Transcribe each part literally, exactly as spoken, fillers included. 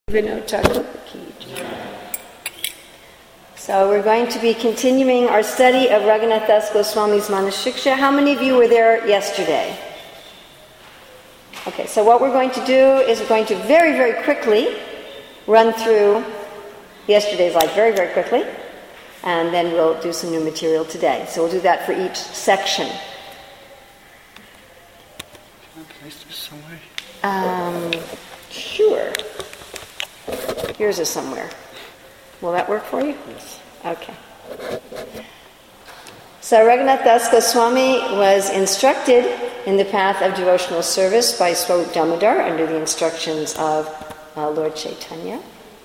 Vinod Thakur ki jai. So we're going to be continuing our study of Raghunath Das Goswami's Manashiksha. How many of you were there yesterday? Okay, so what we're going to do is we're going to very, very quickly run through yesterday's life very, very quickly, and then we'll do some new material today. So we'll do that for each section. Can I place this somewhere? Um, sure. Here's a somewhere. Will that work for you? Yes. Okay. So Raghunath Das Goswami was instructed in the path of devotional service by Swarup Damodar under the instructions of uh, Lord Chaitanya.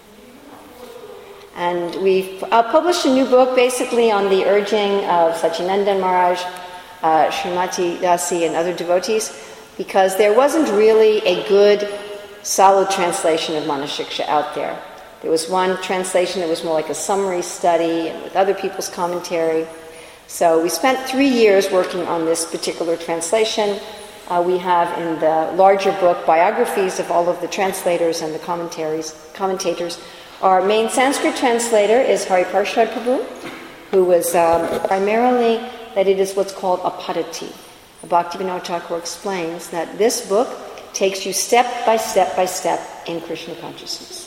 And we've uh, published a new book basically on the urging of Sachinandan Maharaj, uh, Srimati Dasi and other devotees, because there wasn't really a good, solid translation of Manashiksha out there. There was one translation that was more like a summary study and with other people's commentary. So we spent three years working on this particular translation. Uh, we have in the larger book biographies of all of the translators and the commentaries, commentators. Our main Sanskrit translator is Hari Parshad Prabhu, who was um, primarily, that it is what's called a padati. Bhaktivinoda Thakur explains that this book takes you step by step by step in Krishna consciousness.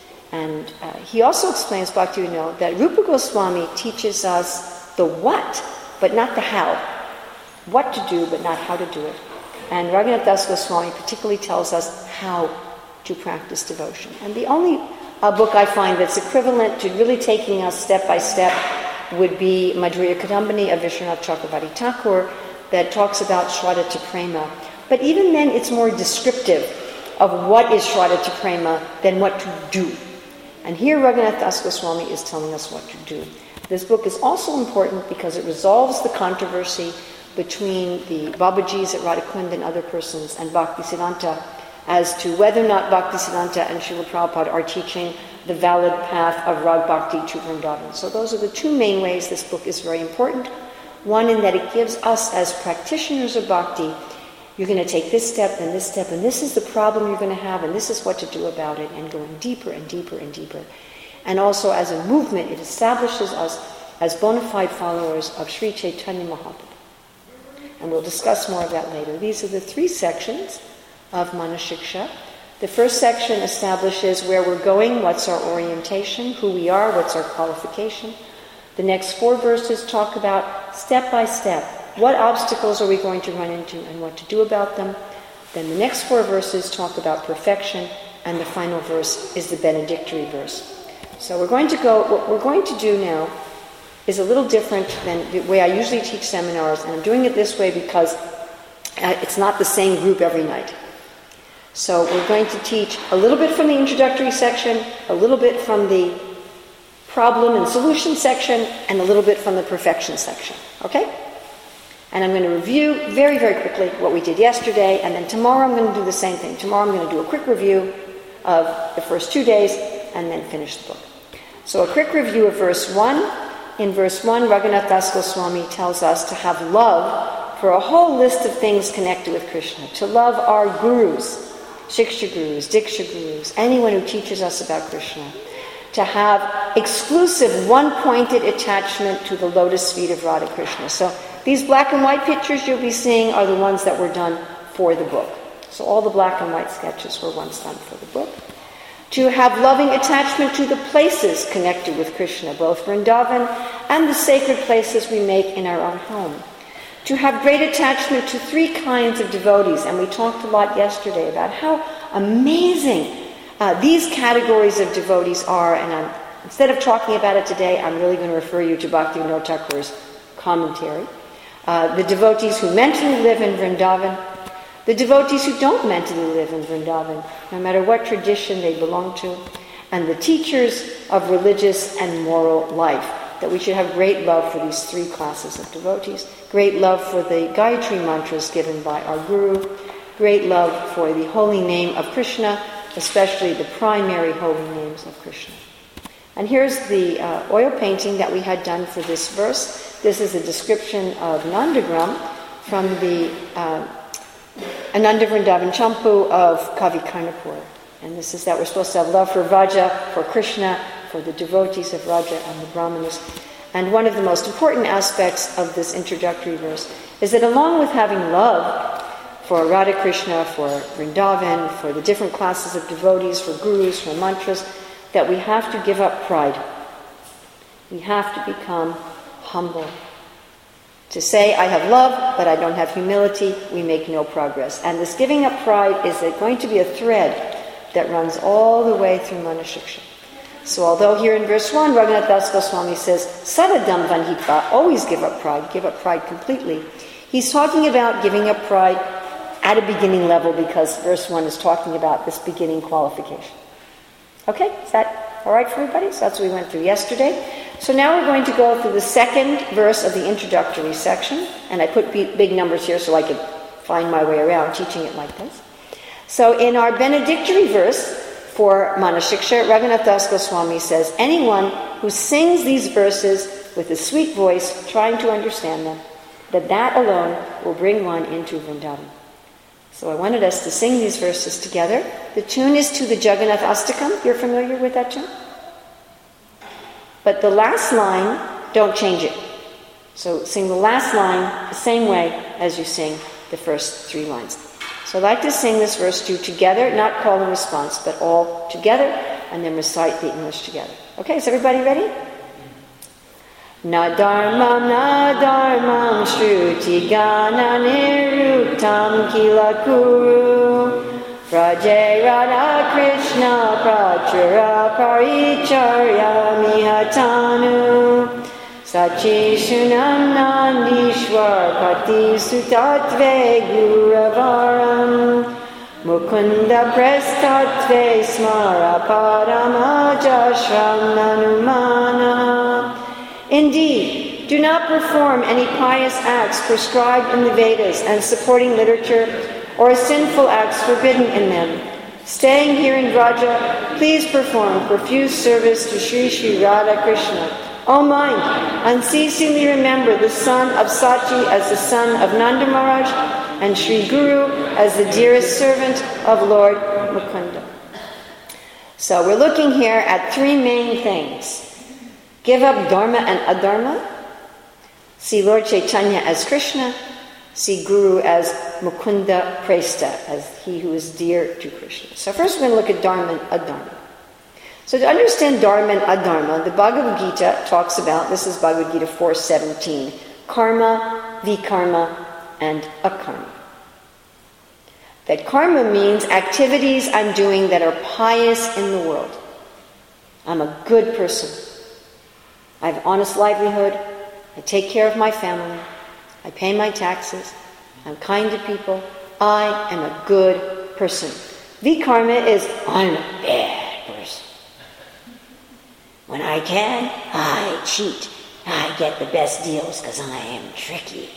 And uh, he also explains, Bhaktivinoda, that Rupa Goswami teaches us the what, but not the how. What to do, but not how to do it. And Raghunath Das Goswami particularly tells us how to practice devotion. And the only uh, book I find that's equivalent to really taking us step by step would be Madhurya Kadambini of Vishwanath Chakravarti Thakur, that talks about Shraddha to Prema. But even then, it's more descriptive of what is Shraddha to Prema than what to do. And here Raghunath Das Goswami is telling us what to do. This book is also important because it resolves the controversy between the Babajis at Radhakund and other persons and Bhaktisiddhanta as to whether or not Bhaktisiddhanta and Srila Prabhupada are teaching the valid path of Rag Bhakti to Vrindavan. So those are the two main ways this book is very important. One, in that it gives us as practitioners of bhakti, you're going to take this step and this step, and this is the problem you're going to have, and this is what to do about it, and going deeper and deeper and deeper. And also as a movement, it establishes us as bona fide followers of Sri Chaitanya Mahaprabhu. And we'll discuss more of that later. These are the three sections of Manashiksha. The first section establishes where we're going, what's our orientation, who we are, what's our qualification. The next four verses talk about step by step, what obstacles are we going to run into and what to do about them. Then the next four verses talk about perfection, and the final verse is the benedictory verse. So we're going to go, what we're going to do now is a little different than the way I usually teach seminars, and I'm doing it this way because it's not the same group every night. So we're going to teach a little bit from the introductory section, a little bit from the problem and solution section, and a little bit from the perfection section. Okay? And I'm going to review very, very quickly what we did yesterday, and then tomorrow I'm going to do the same thing. Tomorrow I'm going to do a quick review of the first two days, and then finish the book. So a quick review of verse one. In verse one, Raghunath Das Goswami tells us to have love for a whole list of things connected with Krishna. To love our gurus, Shiksha gurus, Diksha gurus, anyone who teaches us about Krishna. To have exclusive one-pointed attachment to the lotus feet of Radha Krishna. So these black and white pictures you'll be seeing are the ones that were done for the book. So all the black and white sketches were once done for the book. To have loving attachment to the places connected with Krishna, both Vrindavan and the sacred places we make in our own home. To have great attachment to three kinds of devotees, and we talked a lot yesterday about how amazing Uh, these categories of devotees are, and I'm, instead of talking about it today, I'm really going to refer you to Bhaktivinoda Thakur's commentary. Uh, the devotees who mentally live in Vrindavan, the devotees who don't mentally live in Vrindavan, no matter what tradition they belong to, and the teachers of religious and moral life, that we should have great love for these three classes of devotees, great love for the Gayatri mantras given by our Guru, great love for the holy name of Krishna, especially the primary holy names of Krishna. And here's the uh, oil painting that we had done for this verse. This is a description of Nandagram from the uh, Ananda Vrindavan Champu of Kavi Karnapur. And this is that we're supposed to have love for Vraja, for Krishna, for the devotees of Vraja and the Brahmanas. And one of the most important aspects of this introductory verse is that along with having love for Radha Krishna, for Vrindavan, for the different classes of devotees, for gurus, for mantras, that we have to give up pride. We have to become humble. To say, I have love, but I don't have humility, we make no progress. And this giving up pride is going to be a thread that runs all the way through Manashiksha. So although here in verse one, Raghunath Das Goswami says, Saradam Vanhitva, always give up pride, give up pride completely. He's talking about giving up pride at a beginning level because verse one is talking about this beginning qualification. Okay, is that all right for everybody? So that's what we went through yesterday. So now we're going to go through the second verse of the introductory section, and I put big numbers here so I could find my way around teaching it like this. So in our benedictory verse for Manashiksha, Raghunath Das Goswami says, anyone who sings these verses with a sweet voice, trying to understand them, that that alone will bring one into Vrindavan. So I wanted us to sing these verses together. The tune is to the Jagannath Astakam. You're familiar with that tune? But the last line, don't change it. So sing the last line the same way as you sing the first three lines. So I'd like to sing this verse two together, not call and response, but all together, and then recite the English together. Okay, is everybody ready? Na dharmam, na dharmam, shruti gana niruktam kila kuru, Vraje Radha Krishna prachura paricharya mihatanu, Sachi Shunam Nandishwar Pati Sutatve Guravaram, Mukunda Prestatve Smara Paramajashram Nanumana. Indeed, do not perform any pious acts prescribed in the Vedas and supporting literature or sinful acts forbidden in them. Staying here in Vraja, please perform profuse service to Sri Sri Radha Krishna. O mind, unceasingly remember the son of Sachi as the son of Nanda Maharaj and Sri Guru as the dearest servant of Lord Mukunda. So we're looking here at three main things. Give up dharma and adharma. See Lord Chaitanya as Krishna. See Guru as Mukunda Presta, as he who is dear to Krishna. So first we're going to look at dharma and adharma. So to understand dharma and adharma, the Bhagavad Gita talks about, this is Bhagavad Gita four seventeen, karma, vikarma, and akarma. That karma means activities I'm doing that are pious in the world. I'm a good person. I have honest livelihood. I take care of my family. I pay my taxes. I'm kind to people. I am a good person. Vikarma is, I'm a bad person. When I can, I cheat. I get the best deals because I am tricky.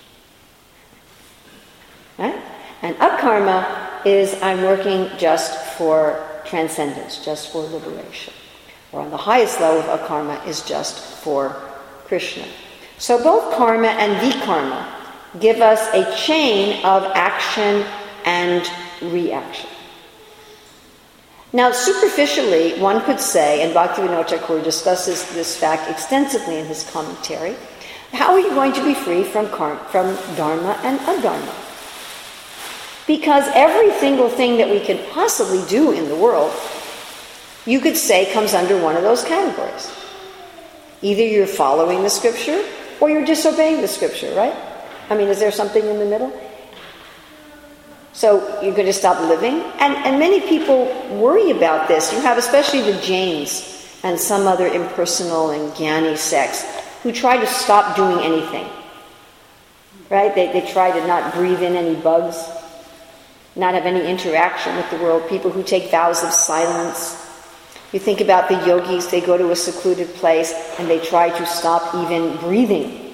Right? And akarma is I'm working just for transcendence, just for liberation. Or on the highest level of akarma is just for Krishna. So both karma and vikarma give us a chain of action and reaction. Now, superficially, one could say, and Bhaktivinoda Thakur discusses this fact extensively in his commentary, how are you going to be free from karma, from dharma and adharma? Because every single thing that we can possibly do in the world, you could say comes under one of those categories. Either you're following the scripture or you're disobeying the scripture, right? I mean, is there something in the middle? So you're going to stop living? And, and many people worry about this. You have especially the Jains and some other impersonal and Jnani sects who try to stop doing anything. Right? They, they try to not breathe in any bugs, not have any interaction with the world. People who take vows of silence. You think about the yogis, they go to a secluded place and they try to stop even breathing.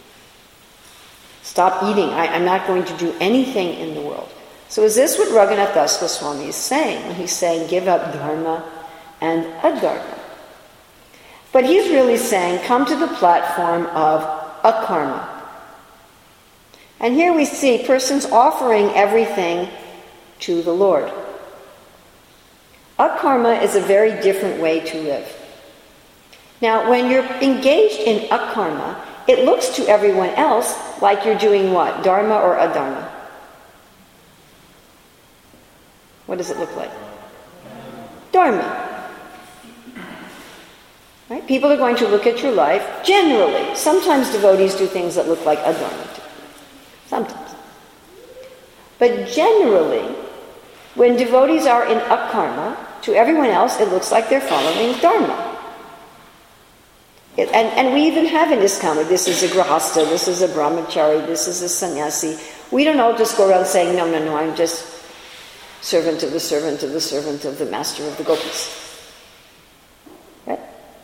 Stop eating. I, I'm not going to do anything in the world. So is this what Raghunath Das Goswami is saying when he's saying give up dharma and adharma? But he's really saying come to the platform of akarma. And here we see persons offering everything to the Lord. Akarma is a very different way to live. Now, when you're engaged in akarma, it looks to everyone else like you're doing what? Dharma or adharma? What does it look like? Dharma. Right? People are going to look at your life, generally. Sometimes devotees do things that look like adharma too. Sometimes. But generally, when devotees are in akarma, to everyone else it looks like they're following dharma. It, and, and we even have in ISKCON, this is a grahasta, this is a brahmachari, this is a sannyasi. We don't all just go around saying, no, no, no, I'm just servant of the servant of the servant of the master of the gopis. Right?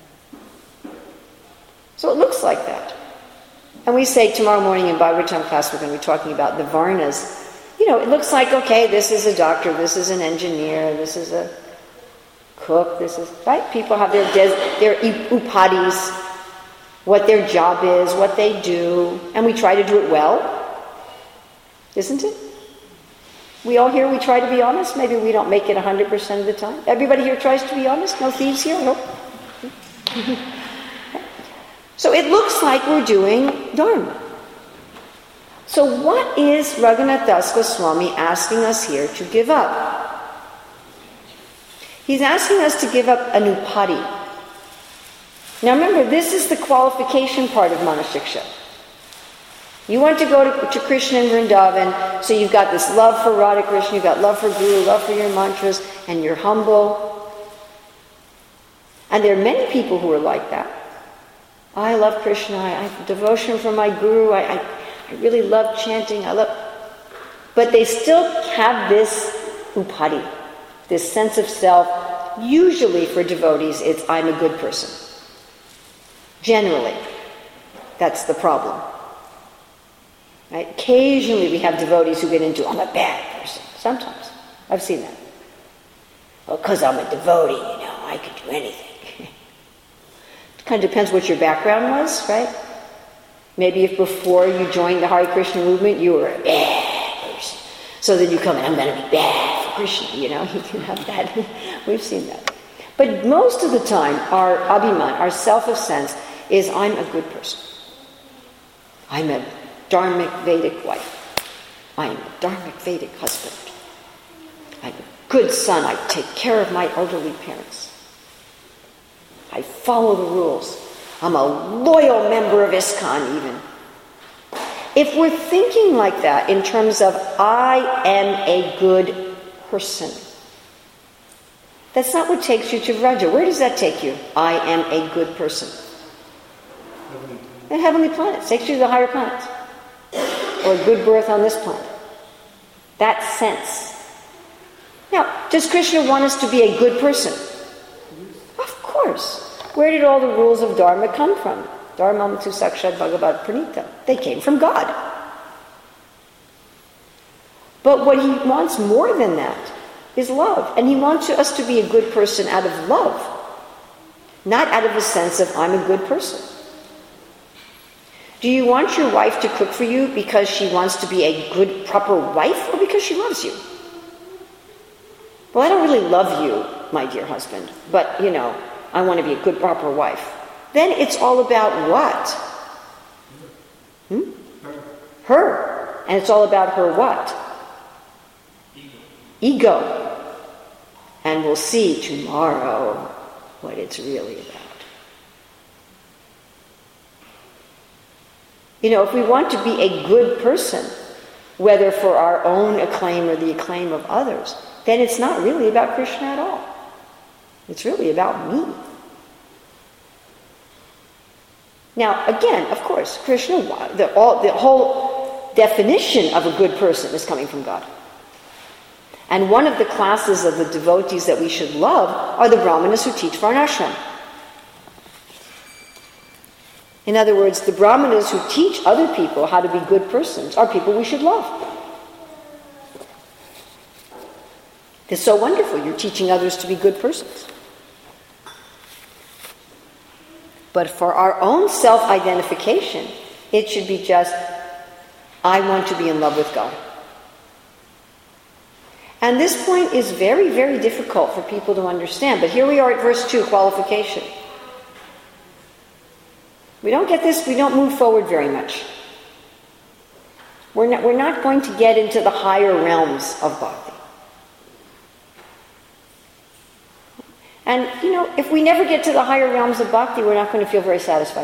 So it looks like that. And we say tomorrow morning in Bhagavatam class we're going to be talking about the varnas. You know, it looks like, okay, this is a doctor, this is an engineer, this is a cook, this is, right? People have their des- their upadis, what their job is, what they do, and we try to do it well, isn't it? We all here, we try to be honest. Maybe we don't make it one hundred percent of the time. Everybody here tries to be honest? No thieves here? Nope. So it looks like we're doing dharma. So what is Raghunath Das Goswami asking us here to give up? He's asking us to give up an upadi. Now remember, this is the qualification part of Manasiksha. You want to go to, to Krishna and Vrindavan, so you've got this love for Radha Krishna, you've got love for Guru, love for your mantras, and you're humble. And there are many people who are like that. I love Krishna, I, I have devotion for my Guru, I, I, I really love chanting, I love... But they still have this upadi, this sense of self. Usually for devotees, it's I'm a good person. Generally, that's the problem. Right? Occasionally we have devotees who get into, I'm a bad person. Sometimes. I've seen that. Well, because I'm a devotee, you know, I can do anything. It kind of depends what your background was, right? Maybe if before you joined the Hare Krishna movement, you were a bad person. So then you come in, I'm going to be bad for Krishna, you know, you can have that. We've seen that. But most of the time, our abhiman, our self of sense, is I'm a good person. I'm a dharmic Vedic wife. I'm a dharmic Vedic husband. I'm a good son. I take care of my elderly parents. I follow the rules. I'm a loyal member of ISKCON even. If we're thinking like that in terms of I am a good person, that's not what takes you to Vraja. Where does that take you? I am a good person. The heavenly planets. Takes you to the higher planets. Or a good birth on this planet. That sense. Now, does Krishna want us to be a good person? Of course. Where did all the rules of Dharma come from? Dharma Matu Sakshat Bhagavad Pranita. They came from God. But what he wants more than that is love. And he wants us to be a good person out of love. Not out of a sense of I'm a good person. Do you want your wife to cook for you because she wants to be a good, proper wife, or because she loves you? Well, I don't really love you, my dear husband, but, you know, I want to be a good, proper wife. Then it's all about what? Hmm? Her. And it's all about her what? Ego. Ego. And we'll see tomorrow what it's really about. You know, if we want to be a good person, whether for our own acclaim or the acclaim of others, then it's not really about Krishna at all. It's really about me. Now, again, of course, Krishna, the, all, the whole definition of a good person is coming from God. And one of the classes of the devotees that we should love are the brahmanas who teach varnashram. In other words, the brahmanas who teach other people how to be good persons are people we should love. It's so wonderful. You're teaching others to be good persons. But for our own self-identification, it should be just, I want to be in love with God. And this point is very, very difficult for people to understand. But here we are at verse two, qualification. We don't get this, we don't move forward very much. We're not, we're not going to get into the higher realms of bhakti. And, you know, if we never get to the higher realms of bhakti, we're not going to feel very satisfied.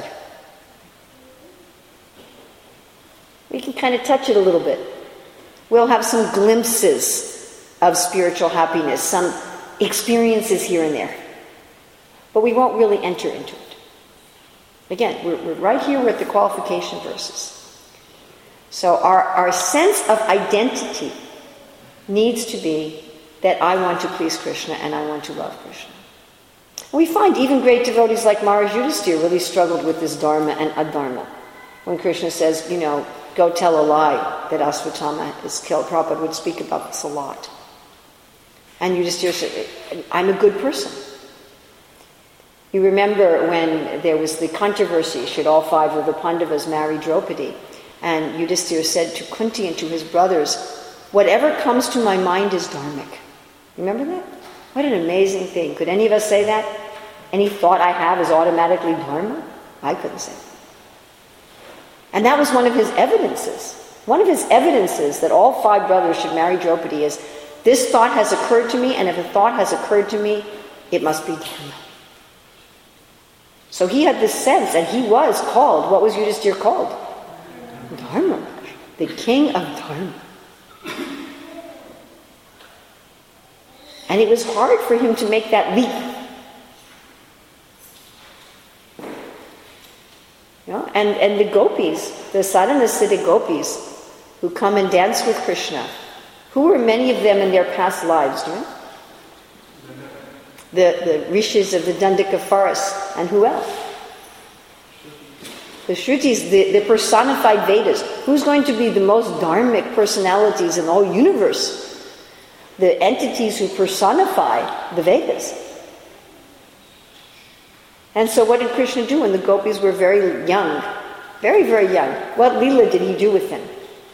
We can kind of touch it a little bit. We'll have some glimpses of spiritual happiness, some experiences here and there. But we won't really enter into it. Again, we're, we're right here, we're at the qualification verses. So our, our sense of identity needs to be that I want to please Krishna and I want to love Krishna. We find even great devotees like Maharaj Yudhisthira really struggled with this dharma and adharma. When Krishna says, you know, go tell a lie that Asvatthama is killed, Prabhupada would speak about this a lot. And Yudhisthira said, I'm a good person. You remember when there was the controversy, should all five of the Pandavas marry Draupadi? And Yudhisthira said to Kunti and to his brothers, whatever comes to my mind is dharmic. Remember that? What an amazing thing. Could any of us say that? Any thought I have is automatically dharma? I couldn't say that. And that was one of his evidences. One of his evidences that all five brothers should marry Draupadi is, this thought has occurred to me, and if a thought has occurred to me, it must be dharma. So he had this sense, and he was called, what was Yudhisthira called? Dharma, the king of dharma. And it was hard for him to make that leap. You know, and, and the gopis, the sadhana-siddha gopis, who come and dance with Krishna, who were many of them in their past lives, you know? The, the rishis of the Dandaka forest, and who else? The Shrutis, the, the personified Vedas. Who's going to be the most dharmic personalities in the whole universe? The entities who personify the Vedas. And so what did Krishna do when the gopis were very young? Very, very young. What Leela did he do with them?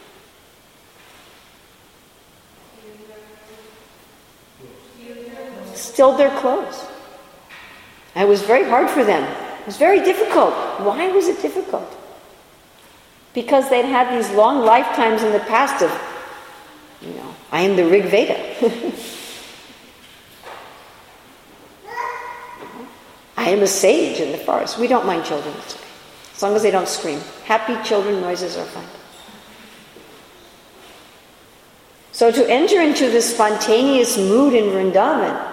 Stilled their clothes. And it was very hard for them. It was very difficult. Why was it difficult? Because they'd had these long lifetimes in the past of, you know, I am the Rig Veda. I am a sage in the forest. We don't mind children. As long as they don't scream. Happy children noises are fine. So to enter into this spontaneous mood in Vrindavan,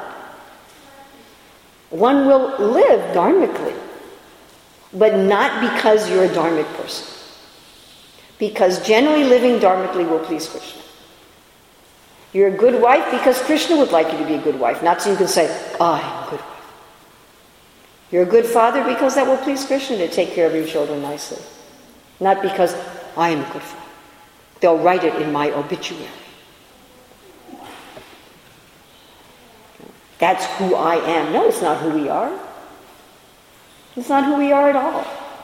one will live dharmically, but not because you're a dharmic person. Because generally living dharmically will please Krishna. You're a good wife because Krishna would like you to be a good wife, not so you can say, oh, I'm a good wife. You're a good father because that will please Krishna to take care of your children nicely. Not because I am a good father. They'll write it in my obituary. That's who I am. No, it's not who we are. It's not who we are at all.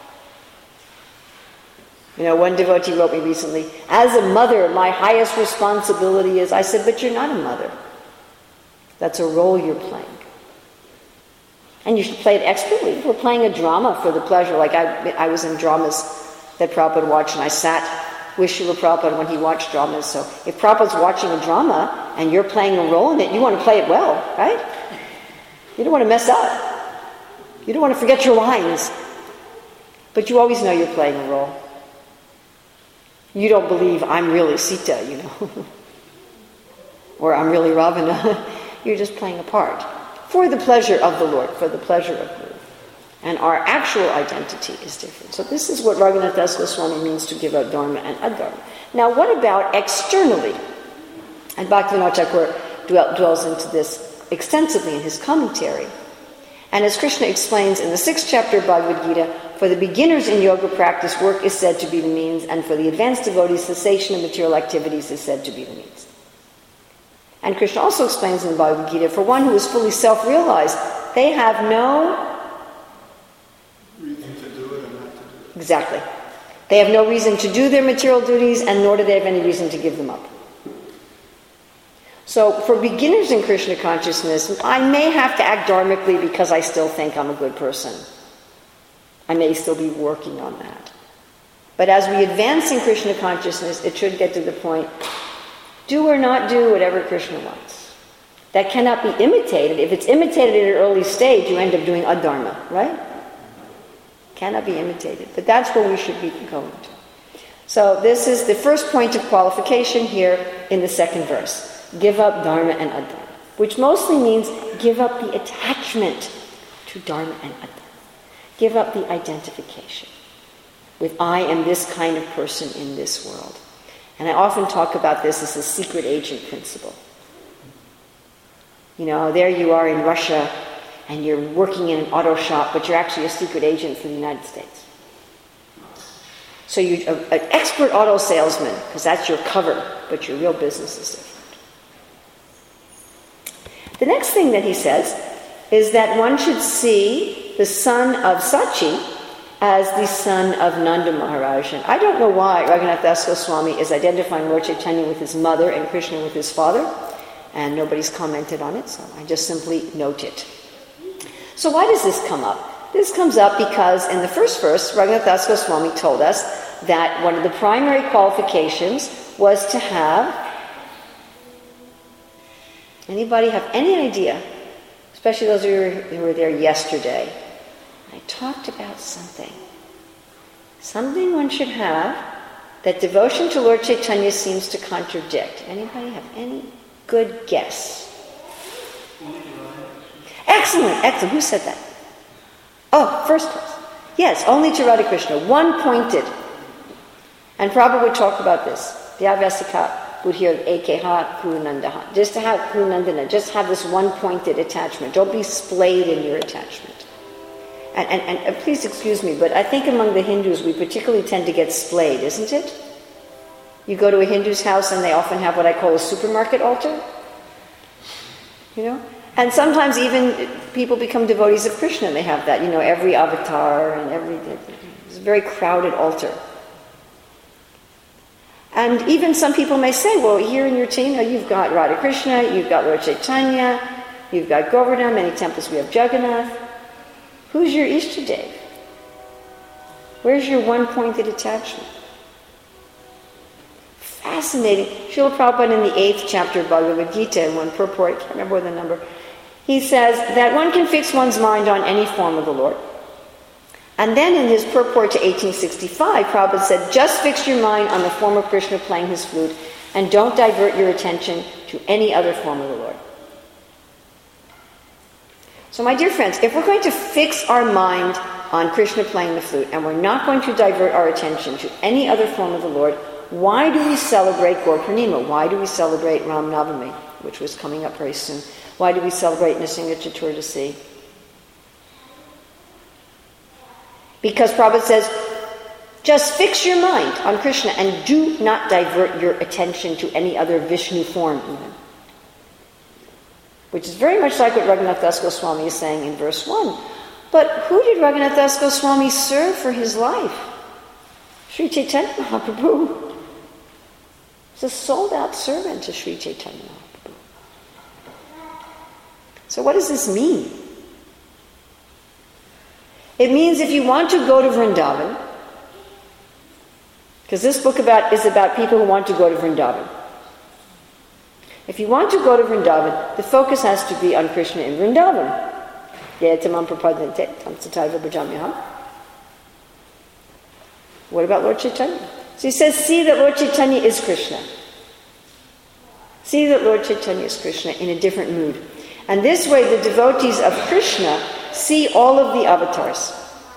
You know, one devotee wrote me recently, as a mother, my highest responsibility is, I said, but you're not a mother. That's a role you're playing. And you should play it expertly. We're playing a drama for the pleasure. Like I, I was in dramas that Prabhupada watched, and I sat with Srila Prabhupada when he watched dramas. So if Prabhupada's watching a drama and you're playing a role in it, you want to play it well, right? You don't want to mess up. You don't want to forget your lines. But you always know you're playing a role. You don't believe I'm really Sita, you know, or I'm really Ravana. You're just playing a part for the pleasure of the Lord, for the pleasure of Guru. And our actual identity is different. So this is what Raghunath Das Goswami means to give out dharma and adharma. Now what about externally? And Bhaktivinoda Thakur dwells into this extensively in his commentary. And as Krishna explains in the sixth chapter of Bhagavad Gita, for the beginners in yoga practice, work is said to be the means, and for the advanced devotees, cessation of material activities is said to be the means. And Krishna also explains in the Bhagavad Gita, for one who is fully self-realized, they have no reason to do it or not to do it. Exactly. They have no reason to do their material duties, and nor do they have any reason to give them up. So for beginners in Krishna consciousness, I may have to act dharmically because I still think I'm a good person. I may still be working on that. But as we advance in Krishna consciousness, it should get to the point, do or not do whatever Krishna wants. That cannot be imitated. If it's imitated at an early stage, you end up doing adharma, right? Cannot be imitated. But that's where we should be going to. So this is the first point of qualification here in the second verse. Give up dharma and adharma, which mostly means give up the attachment to dharma and adharma. Give up the identification with I am this kind of person in this world. And I often talk about this as a secret agent principle. You know, there you are in Russia and you're working in an auto shop, but you're actually a secret agent for the United States. So you're a, an expert auto salesman, because that's your cover, but your real business is different. The next thing that he says is that one should see the son of Sachi as the son of Nanda Maharaj. And I don't know why Raghunath Das Goswami is identifying Lord Chaitanya with his mother and Krishna with his father, and nobody's commented on it, so I just simply note it. So why does this come up? This comes up because in the first verse, Raghunath Das Goswami told us that one of the primary qualifications was to have... Anybody have any idea? Especially those of you who were there yesterday. I talked about something. Something one should have that devotion to Lord Chaitanya seems to contradict. Anybody have any good guess? Excellent, excellent. Who said that? Oh, first class. Yes, only to Radha Krishna. One-pointed. And Prabhupada would talk about this. Vyavasika would hear Ekeha Kurunandaha. Just to have Kurunandana, just have this one-pointed attachment. Don't be splayed in your attachment. And, and, and please excuse me, but I think among the Hindus we particularly tend to get splayed, isn't it? You go to a Hindu's house and they often have what I call a supermarket altar. You know? And sometimes even people become devotees of Krishna and they have that. You know, every avatar and every... It's a very crowded altar. And even some people may say, well, here in your team, you've got Radha Krishna, you've got Lord Chaitanya, you've got Govardhan, many temples we have Jagannath. Who's your Ishtadev? Where's your one-pointed attachment? Fascinating. Srila Prabhupada in the eighth chapter of Bhagavad Gita, in one purport, I can't remember the number, he says that one can fix one's mind on any form of the Lord. And then in his purport to eighteen sixty-five, Prabhupada said, just fix your mind on the form of Krishna playing his flute and don't divert your attention to any other form of the Lord. So my dear friends, if we're going to fix our mind on Krishna playing the flute and we're not going to divert our attention to any other form of the Lord, why do we celebrate Gaur Purnima? Why do we celebrate Ram Navami, which was coming up very soon? Why do we celebrate Nrsimha Chaturdasi? Because Prabhupada says, just fix your mind on Krishna and do not divert your attention to any other Vishnu form even. Which is very much like what Raghunath Das Goswami is saying in verse one. But who did Raghunath Das Goswami serve for his life? Sri Chaitanya Mahaprabhu. He's a sold-out servant to Sri Chaitanya Mahaprabhu. So what does this mean? It means if you want to go to Vrindavan, because this book about is about people who want to go to Vrindavan. If you want to go to Vrindavan, the focus has to be on Krishna in Vrindavan. What about Lord Chaitanya? So he says, see that Lord Chaitanya is Krishna. See that Lord Chaitanya is Krishna in a different mood. And this way the devotees of Krishna see all of the avatars.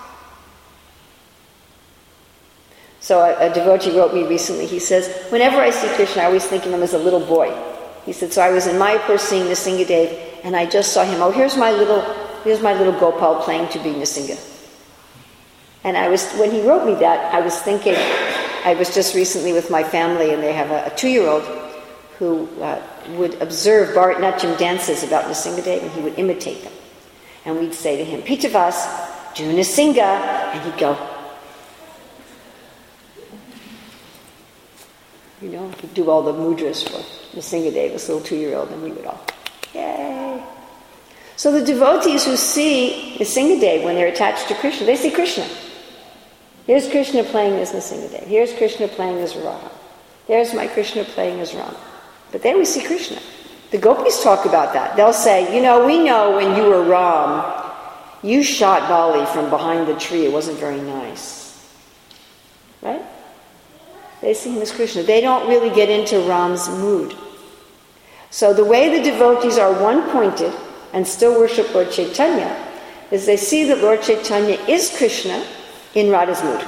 So a, a devotee wrote me recently, he says, whenever I see Krishna, I always think of him as a little boy. He said, so I was in Mayapur seeing Nrsingadev, and I just saw him, oh, here's my little, here's my little Gopal playing to be Nrsinga. And I was, when he wrote me that, I was thinking, I was just recently with my family, and they have a, a two-year-old who uh, would observe Bharatnatyam dances about Nrsingadev, and he would imitate them. And we'd say to him, Pitavas, do Nrsinga, and he'd go. You know, he'd do all the mudras for Nrsingadev, this little two-year-old, and we would all, yay. So the devotees who see Nrsingadev when they're attached to Krishna, they see Krishna. Here's Krishna playing as Nrsingadev. Here's Krishna playing as Radha. There's my Krishna playing as Rama. But they always see Krishna. The gopis talk about that. They'll say, you know, we know when you were Ram, you shot Bali from behind the tree. It wasn't very nice. Right? They see him as Krishna. They don't really get into Ram's mood. So the way the devotees are one-pointed and still worship Lord Chaitanya is they see that Lord Chaitanya is Krishna in Radha's mood.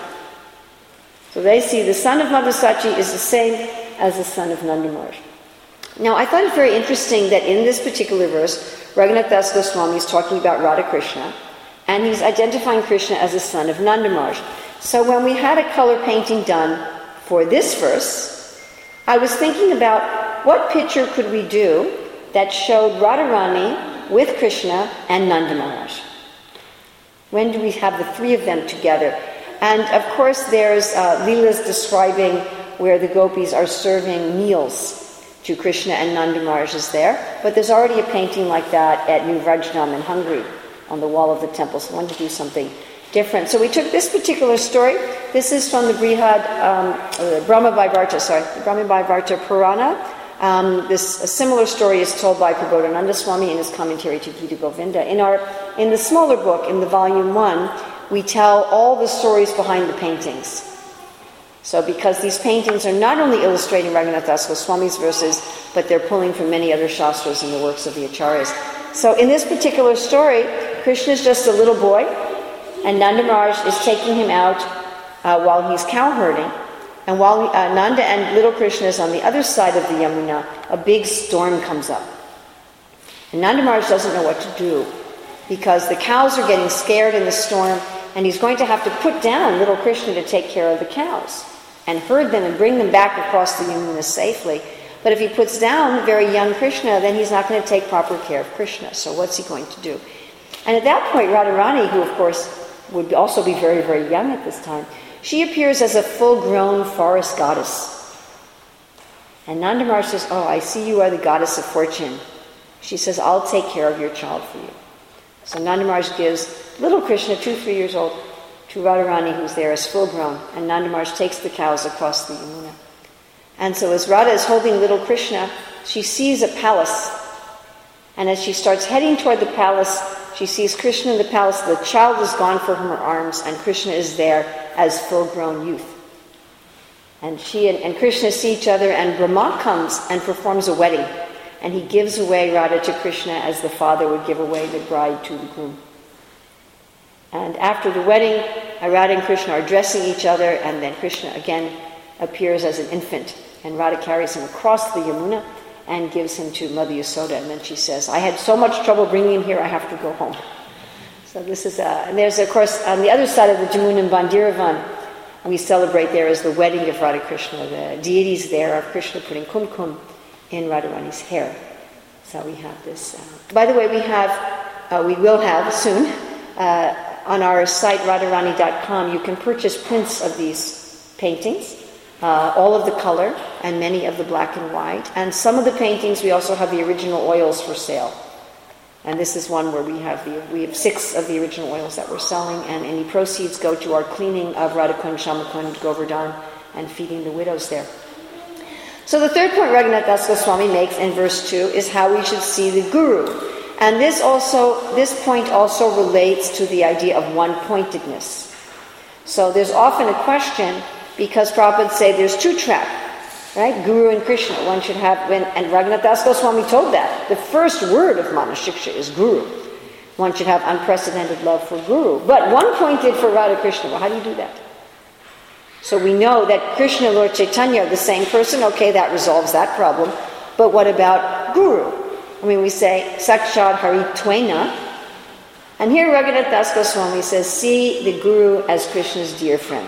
So they see the son of Madhusachi is the same as the son of Nanda Maharaj. Now, I thought it very interesting that in this particular verse, Raghunath Das Goswami is talking about Radha Krishna, and he's identifying Krishna as the son of Nanda Maharaj. So when we had a color painting done for this verse, I was thinking about what picture could we do that showed Radharani with Krishna and Nanda Maharaj. When do we have the three of them together? And of course there's uh, Leelas describing where the gopis are serving meals to Krishna and Nanda Maharaj is there. But there's already a painting like that at New Vrajnam in Hungary on the wall of the temple. So I wanted to do something different. So we took this particular story. This is from the Brihad, um, uh, Brahma Vaivarta, sorry, the Brahma Vaivarta Purana. Um, this a similar story is told by Prabodhananda Swami in his commentary to Gita Govinda. In our, in the smaller book, in the volume one, we tell all the stories behind the paintings. So because these paintings are not only illustrating Raghunath Das Goswami's verses, but they're pulling from many other shastras and the works of the acharyas. So in this particular story, Krishna is just a little boy, and Nanda Maharaj is taking him out uh, while he's cow herding. And while uh, Nanda and little Krishna is on the other side of the Yamuna, a big storm comes up. And Nanda Maharaj doesn't know what to do, because the cows are getting scared in the storm, and he's going to have to put down little Krishna to take care of the cows and herd them and bring them back across the Yamuna safely. But if he puts down very young Krishna, then he's not going to take proper care of Krishna. So what's he going to do? And at that point, Radharani, who of course would also be very, very young at this time, she appears as a full-grown forest goddess. And Nanda Maharaj says, oh, I see you are the goddess of fortune. She says, I'll take care of your child for you. So Nanda Maharaj gives little Krishna, two, three years old, to Radharani, who's there as full-grown. And Nanda Maharaj takes the cows across the Yamuna. And so as Radha is holding little Krishna, she sees a palace. And as she starts heading toward the palace, she sees Krishna in the palace. The child is gone from her arms, and Krishna is there as full-grown youth. And she and, and Krishna see each other, and Brahma comes and performs a wedding. And he gives away Radha to Krishna as the father would give away the bride to the groom. And after the wedding, Radha and Krishna are dressing each other, and then Krishna again appears as an infant. And Radha carries him across the Yamuna and gives him to Mother Yasoda. And then she says, I had so much trouble bringing him here, I have to go home. So this is, uh, and there's of course, on the other side of the Jamuna Bandiravan, we celebrate there is the wedding of Radha Krishna. The deities there of Krishna putting kumkum in Radharani's hair. So we have this. Uh, by the way, we have, uh, we will have soon, uh, on our site radharani dot com, you can purchase prints of these paintings. Uh, all of the color and many of the black and white. And some of the paintings, we also have the original oils for sale. And this is one where we have the we have six of the original oils that we're selling, and any proceeds go to our cleaning of Radhakund, Shamakund, Govardhan, and feeding the widows there. So the third point Raghunath Das Goswami makes in verse two is how we should see the Guru. And this also this point also relates to the idea of one-pointedness. So there's often a question, because Prabhupada say there's two track, right? Guru and Krishna. One should have, when, and Raghunath Das Goswami told that. The first word of Manashiksha is Guru. One should have unprecedented love for Guru. But one pointed for Radha Krishna. Well, how do you do that? So we know that Krishna and Lord Chaitanya are the same person. Okay, that resolves that problem. But what about Guru? I mean, we say, Sakshat Hari Twena. And here Raghunath Das Goswami says, see the Guru as Krishna's dear friend.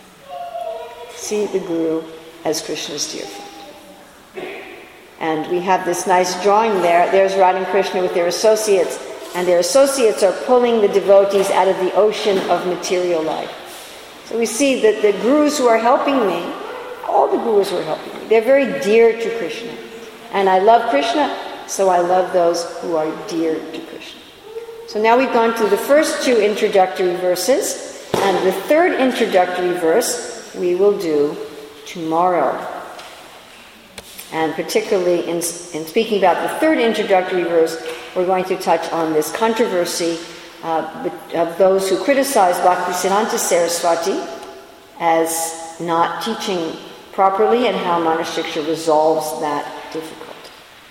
See the Guru as Krishna's dear friend. And we have this nice drawing there. There's Radha and Krishna with their associates. And their associates are pulling the devotees out of the ocean of material life. So we see that the gurus who are helping me, all the gurus who are helping me, they're very dear to Krishna. And I love Krishna, so I love those who are dear to Krishna. So now we've gone through the first two introductory verses, and the third introductory verse we will do tomorrow. And particularly in, in speaking about the third introductory verse, we're going to touch on this controversy uh, of those who criticize Bhaktisiddhanta Saraswati as not teaching properly and how Manashiksha resolves that difficulty.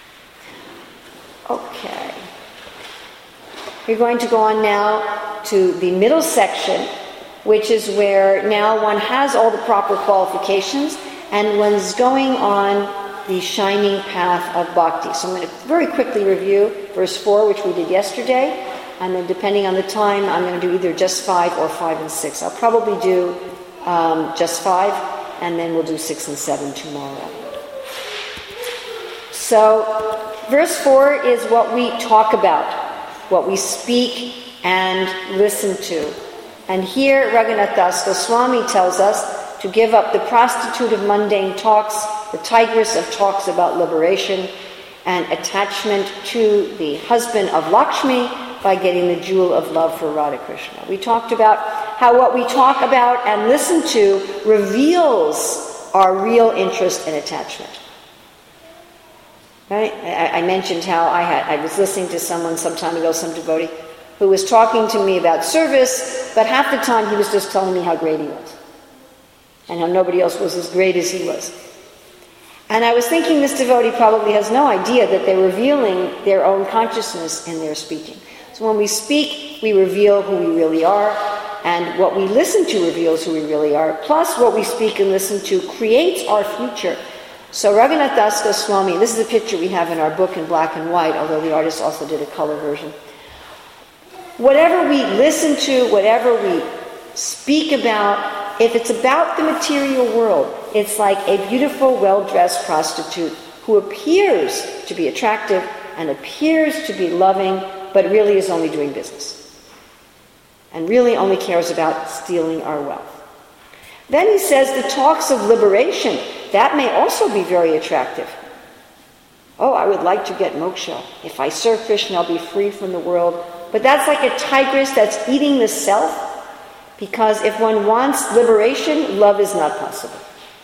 Okay. We're going to go on now to the middle section, which is where now one has all the proper qualifications and one's going on the shining path of bhakti. So I'm going to very quickly review verse four, which we did yesterday, and then depending on the time, I'm going to do either just five or five and six. I'll probably do um, just five, and then we'll do six and seven tomorrow. So verse four is what we talk about, what we speak and listen to. And here Raghunath Das Goswami tells us to give up the prostitute of mundane talks, the tigress of talks about liberation, and attachment to the husband of Lakshmi by getting the jewel of love for Radha Krishna. We talked about how what we talk about and listen to reveals our real interest and attachment. Right? I, I mentioned how I had I was listening to someone some time ago, some devotee, who was talking to me about service, but half the time he was just telling me how great he was and how nobody else was as great as he was. And I was thinking this devotee probably has no idea that they're revealing their own consciousness in their speaking. So when we speak, we reveal who we really are, and what we listen to reveals who we really are, plus what we speak and listen to creates our future. So Raghunath Das Goswami, this is a picture we have in our book in black and white, although the artist also did a color version. Whatever we listen to, whatever we speak about, if it's about the material world, it's like a beautiful, well-dressed prostitute who appears to be attractive and appears to be loving, but really is only doing business. And really only cares about stealing our wealth. Then he says the talks of liberation, that may also be very attractive. Oh, I would like to get moksha. If I serve Krishna, I'll be free from the world. But that's like a tigress that's eating the self. Because if one wants liberation, love is not possible.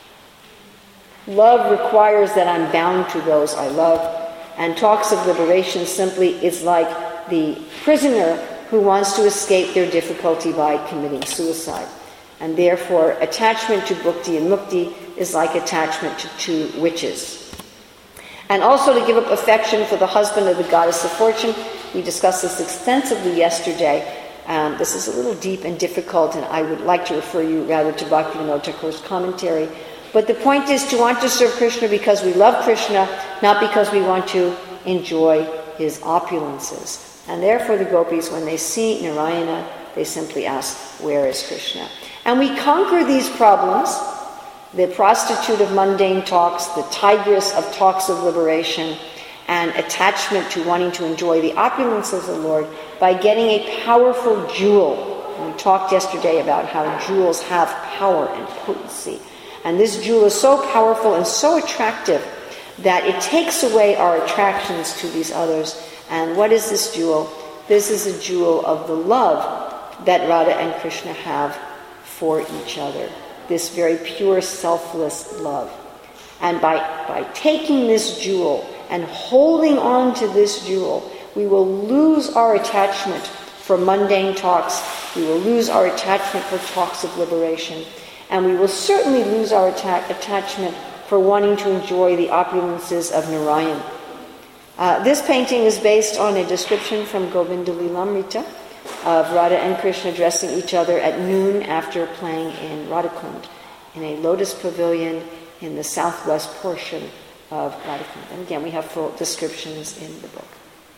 Love requires that I'm bound to those I love. And talks of liberation simply is like the prisoner who wants to escape their difficulty by committing suicide. And therefore, attachment to bhakti and mukti is like attachment to two witches. And also to give up affection for the husband of the goddess of fortune. We discussed this extensively yesterday. Um, this is a little deep and difficult, and I would like to refer you rather to Bhaktivinoda Thakur's commentary. But the point is to want to serve Krishna because we love Krishna, not because we want to enjoy his opulences. And therefore the gopis, when they see Narayana, they simply ask, where is Krishna? And we conquer these problems, the prostitute of mundane talks, the tigress of talks of liberation, and attachment to wanting to enjoy the opulences of the Lord by getting a powerful jewel. And we talked yesterday about how jewels have power and potency. And this jewel is so powerful and so attractive that it takes away our attractions to these others. And what is this jewel? This is a jewel of the love that Radha and Krishna have for each other. This very pure, selfless love. And by, by taking this jewel and holding on to this jewel, we will lose our attachment for mundane talks. We will lose our attachment for talks of liberation. And we will certainly lose our atta- attachment for wanting to enjoy the opulences of Narayan. Uh, this painting is based on a description from Govinda Lilamrita of Radha and Krishna dressing each other at noon after playing in Radhakund, in a lotus pavilion in the southwest portion of Radhakund. And again, we have full descriptions in the book.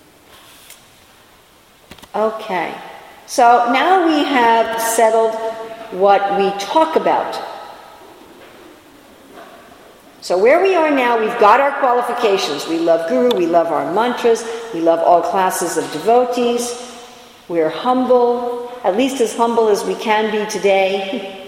Okay, so now we have settled what we talk about. So where we are now, we've got our qualifications. We love Guru, we love our mantras, we love all classes of devotees. We're humble, at least as humble as we can be today.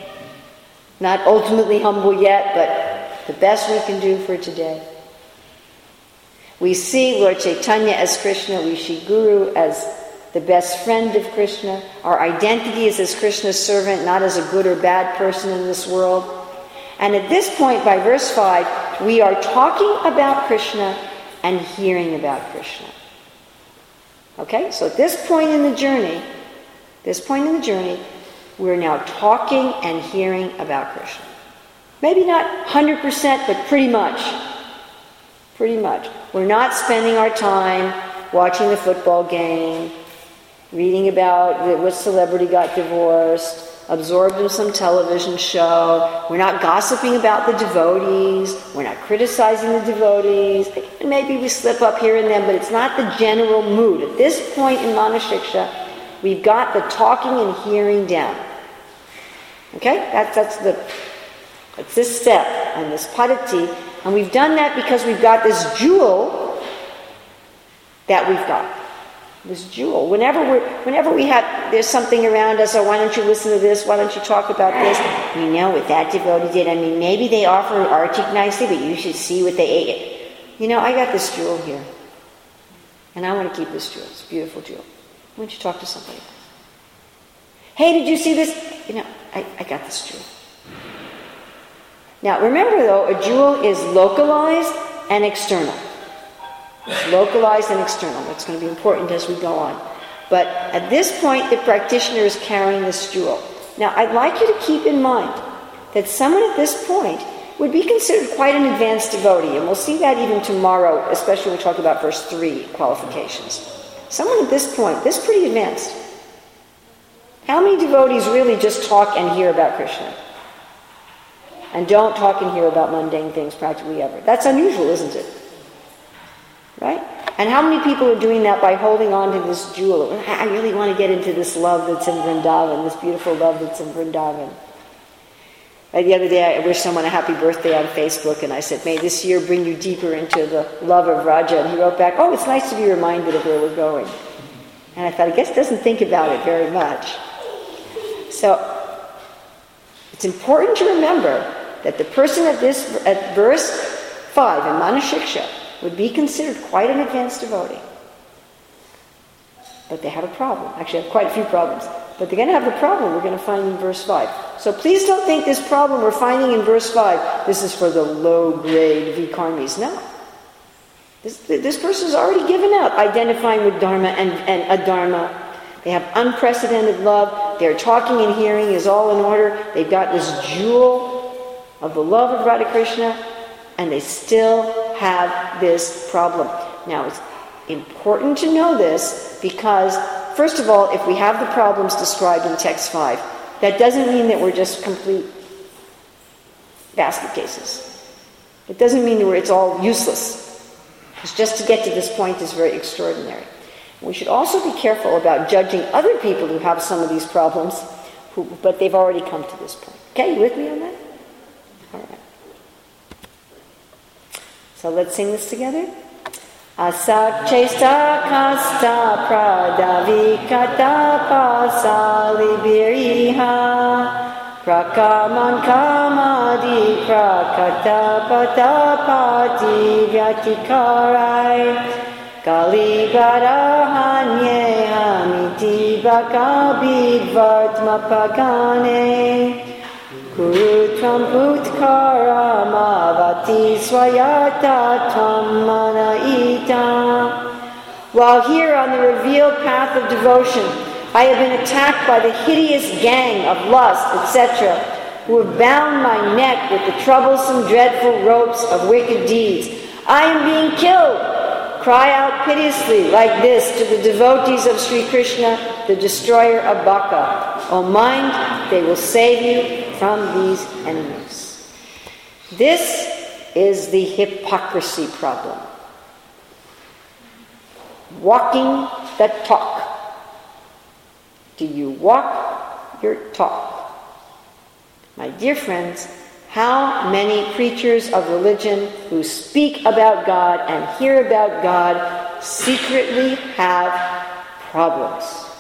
Not ultimately humble yet, but the best we can do for today. We see Lord Chaitanya as Krishna, we see Guru as the best friend of Krishna. Our identity is as Krishna's servant, not as a good or bad person in this world. And at this point, by verse five, we are talking about Krishna and hearing about Krishna. Okay? So at this point in the journey, this point in the journey, we're now talking and hearing about Krishna. Maybe not one hundred percent, but pretty much. Pretty much. We're not spending our time watching the football game, reading about what celebrity got divorced, absorbed in some television show. We're not gossiping about the devotees. We're not criticizing the devotees. Maybe we slip up here and there, but it's not the general mood. At this point in Manashiksha, we've got the talking and hearing down. Okay? That, that's the that's this step and this padati. And we've done that because we've got this jewel that we've got. This jewel. Whenever we're, whenever we have, there's something around us, or why don't you listen to this, why don't you talk about this? We know what that devotee did. I mean, maybe they offer artik nicely, but you should see what they ate. You know, I got this jewel here. And I want to keep this jewel. It's a beautiful jewel. Why don't you talk to somebody else? Hey, did you see this? You know, I, I got this jewel. Now, remember though, a jewel is localized and external. It's localized and external. That's going to be important as we go on. But at this point, the practitioner is carrying this jewel. Now, I'd like you to keep in mind that someone at this point would be considered quite an advanced devotee, and we'll see that even tomorrow, especially when we talk about verse three, qualifications. Someone at this point, this is pretty advanced. How many devotees really just talk and hear about Krishna? And don't talk and hear about mundane things practically ever. That's unusual, isn't it? Right? And how many people are doing that by holding on to this jewel? I really want to get into this love that's in Vrindavan, this beautiful love that's in Vrindavan. Right, the other day I wished someone a happy birthday on Facebook, and I said, may this year bring you deeper into the love of Raja. And he wrote back, oh, it's nice to be reminded of where we're going. And I thought, I guess doesn't think about it very much. So it's important to remember that the person at this at verse five in Manashiksha would be considered quite an advanced devotee. But they have a problem. Actually, have quite a few problems. But they're going to have the problem we're going to find in verse five. So please don't think this problem we're finding in verse five, this is for the low-grade vikarmis. No. This, this person is already given up identifying with dharma and, and adharma. They have unprecedented love. Their talking and hearing is all in order. They've got this jewel of the love of Radha Krishna, and they still have this problem. Now, it's important to know this because, first of all, if we have the problems described in text five, that doesn't mean that we're just complete basket cases. It doesn't mean that we're, it's all useless. Because just to get to this point is very extraordinary. We should also be careful about judging other people who have some of these problems, who, but they've already come to this point. Okay, you with me on that? All right. So let's sing this together. Asak chesta kasta pradavikata pasali biriha prakaman kamadi prakata patapati vyatikarai Kali garahanye hamiti bakabid vartma pagane Kurutram utkara mavati swayata tamanaita. While here on the revealed path of devotion, I have been attacked by the hideous gang of lust, et cetera, who have bound my neck with the troublesome, dreadful ropes of wicked deeds. I am being killed. Cry out piteously like this to the devotees of Sri Krishna, the destroyer of Baka. O mind, they will save you from these enemies. This is the hypocrisy problem. Walking the talk. Do you walk your talk? My dear friends, how many preachers of religion who speak about God and hear about God secretly have problems?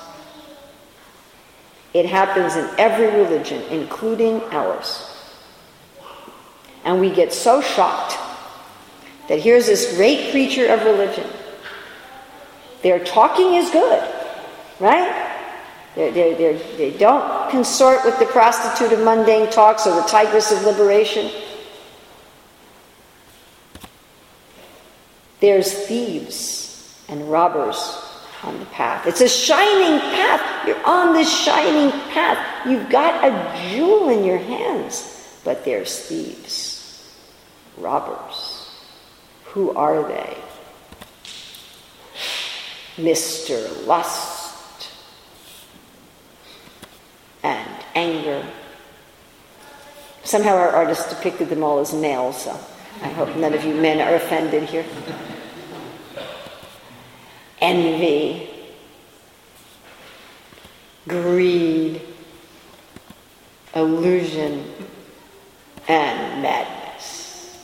It happens in every religion, including ours. And we get so shocked that here's this great preacher of religion. Their talking is good, right? They're, they're, they're, they don't consort with the prostitute of mundane talks or the tigress of liberation. There's thieves and robbers on the path. It's a shining path. You're on this shining path. You've got a jewel in your hands, but there's thieves, robbers. Who are they? Mister Lust and anger. Somehow our artist depicted them all as males, so I hope none of you men are offended here. Envy, greed, illusion, and madness.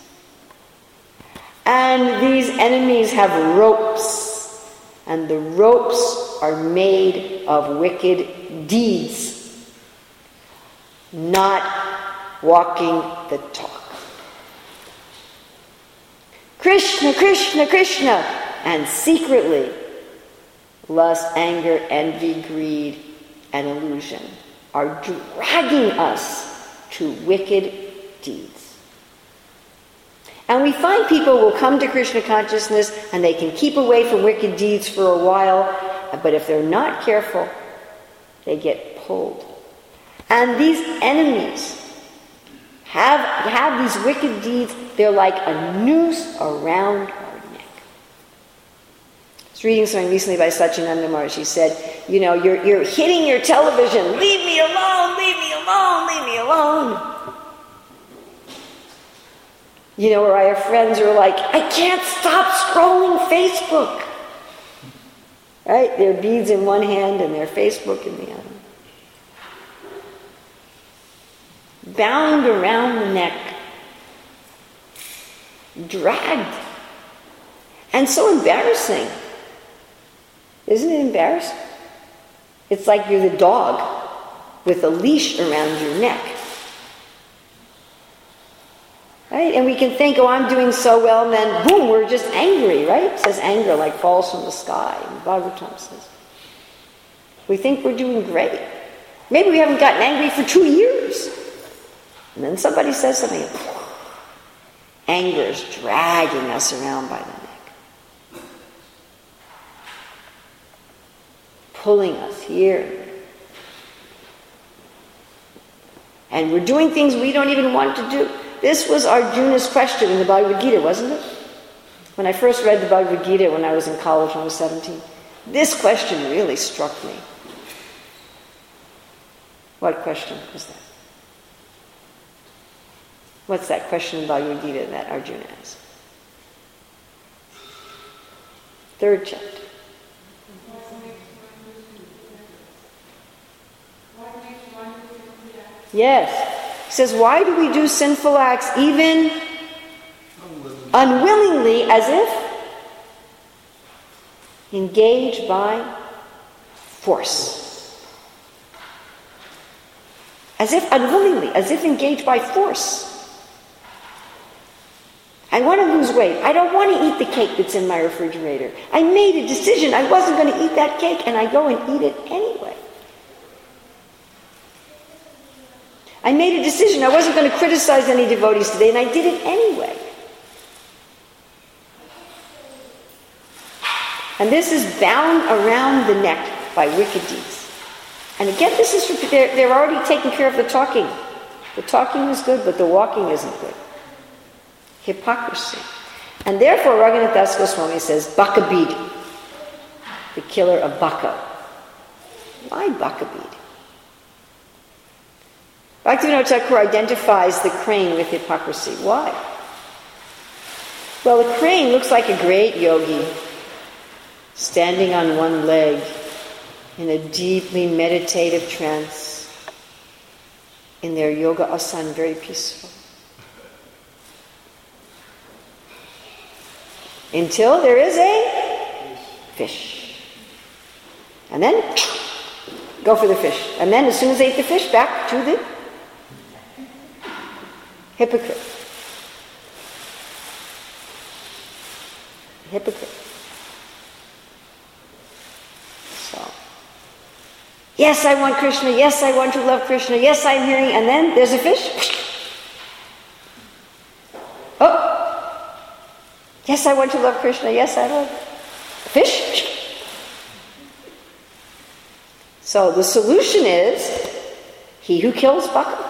And these enemies have ropes, and the ropes are made of wicked deeds, not walking the talk. Krishna, Krishna, Krishna, and secretly, lust, anger, envy, greed, and illusion are dragging us to wicked deeds. And we find people will come to Krishna consciousness and they can keep away from wicked deeds for a while, but if they're not careful, they get pulled. And these enemies have, have these wicked deeds. They're like a noose around our neck. I was reading something recently by Satchidananda Maharaj. He said, you know, you're, you're hitting your television. Leave me alone, leave me alone, leave me alone. You know, or I have friends who are like, I can't stop scrolling Facebook. Right? Their beads in one hand and their Facebook in the other. Bound around the neck. Dragged. And so embarrassing. Isn't it embarrassing? It's like you're the dog with a leash around your neck. Right? And we can think, oh, I'm doing so well, and then boom, we're just angry, right? It says anger like falls from the sky. And Bhagavatam says. We think we're doing great. Maybe we haven't gotten angry for two years. And then somebody says something. Anger is dragging us around by the neck. Pulling us here. And we're doing things we don't even want to do. This was Arjuna's question in the Bhagavad Gita, wasn't it? When I first read the Bhagavad Gita when I was in college when I was seventeen, this question really struck me. What question was that? What's that question in Bhagavad Gita that Arjuna asked? Third chapter. Yes. He says, why do we do sinful acts even unwillingly, as if engaged by force? As if unwillingly, as if engaged by force. I want to lose weight. I don't want to eat the cake that's in my refrigerator. I made a decision I wasn't going to eat that cake, and I go and eat it anyway. I made a decision I wasn't going to criticize any devotees today, and I did it anyway. And this is bound around the neck by wicked deeds. And again, this is they're, they're already taking care of the talking. The talking is good, but the walking isn't good. Hypocrisy. And therefore, Raghunath Das Goswami says, Bakabid, the killer of Baka. Why Bakabid? Bhaktivinoda Thakur identifies the crane with hypocrisy. Why? Well, the crane looks like a great yogi standing on one leg in a deeply meditative trance in their yoga asana, very peaceful. Until there is a fish. And then go for the fish. And then as soon as they eat the fish, back to the hypocrite. hypocrite. So, yes, I want Krishna. Yes, I want to love Krishna. Yes, I'm hearing. And then there's a fish. Oh, yes, I want to love Krishna. Yes, I love fish. So the solution is he who kills Baka.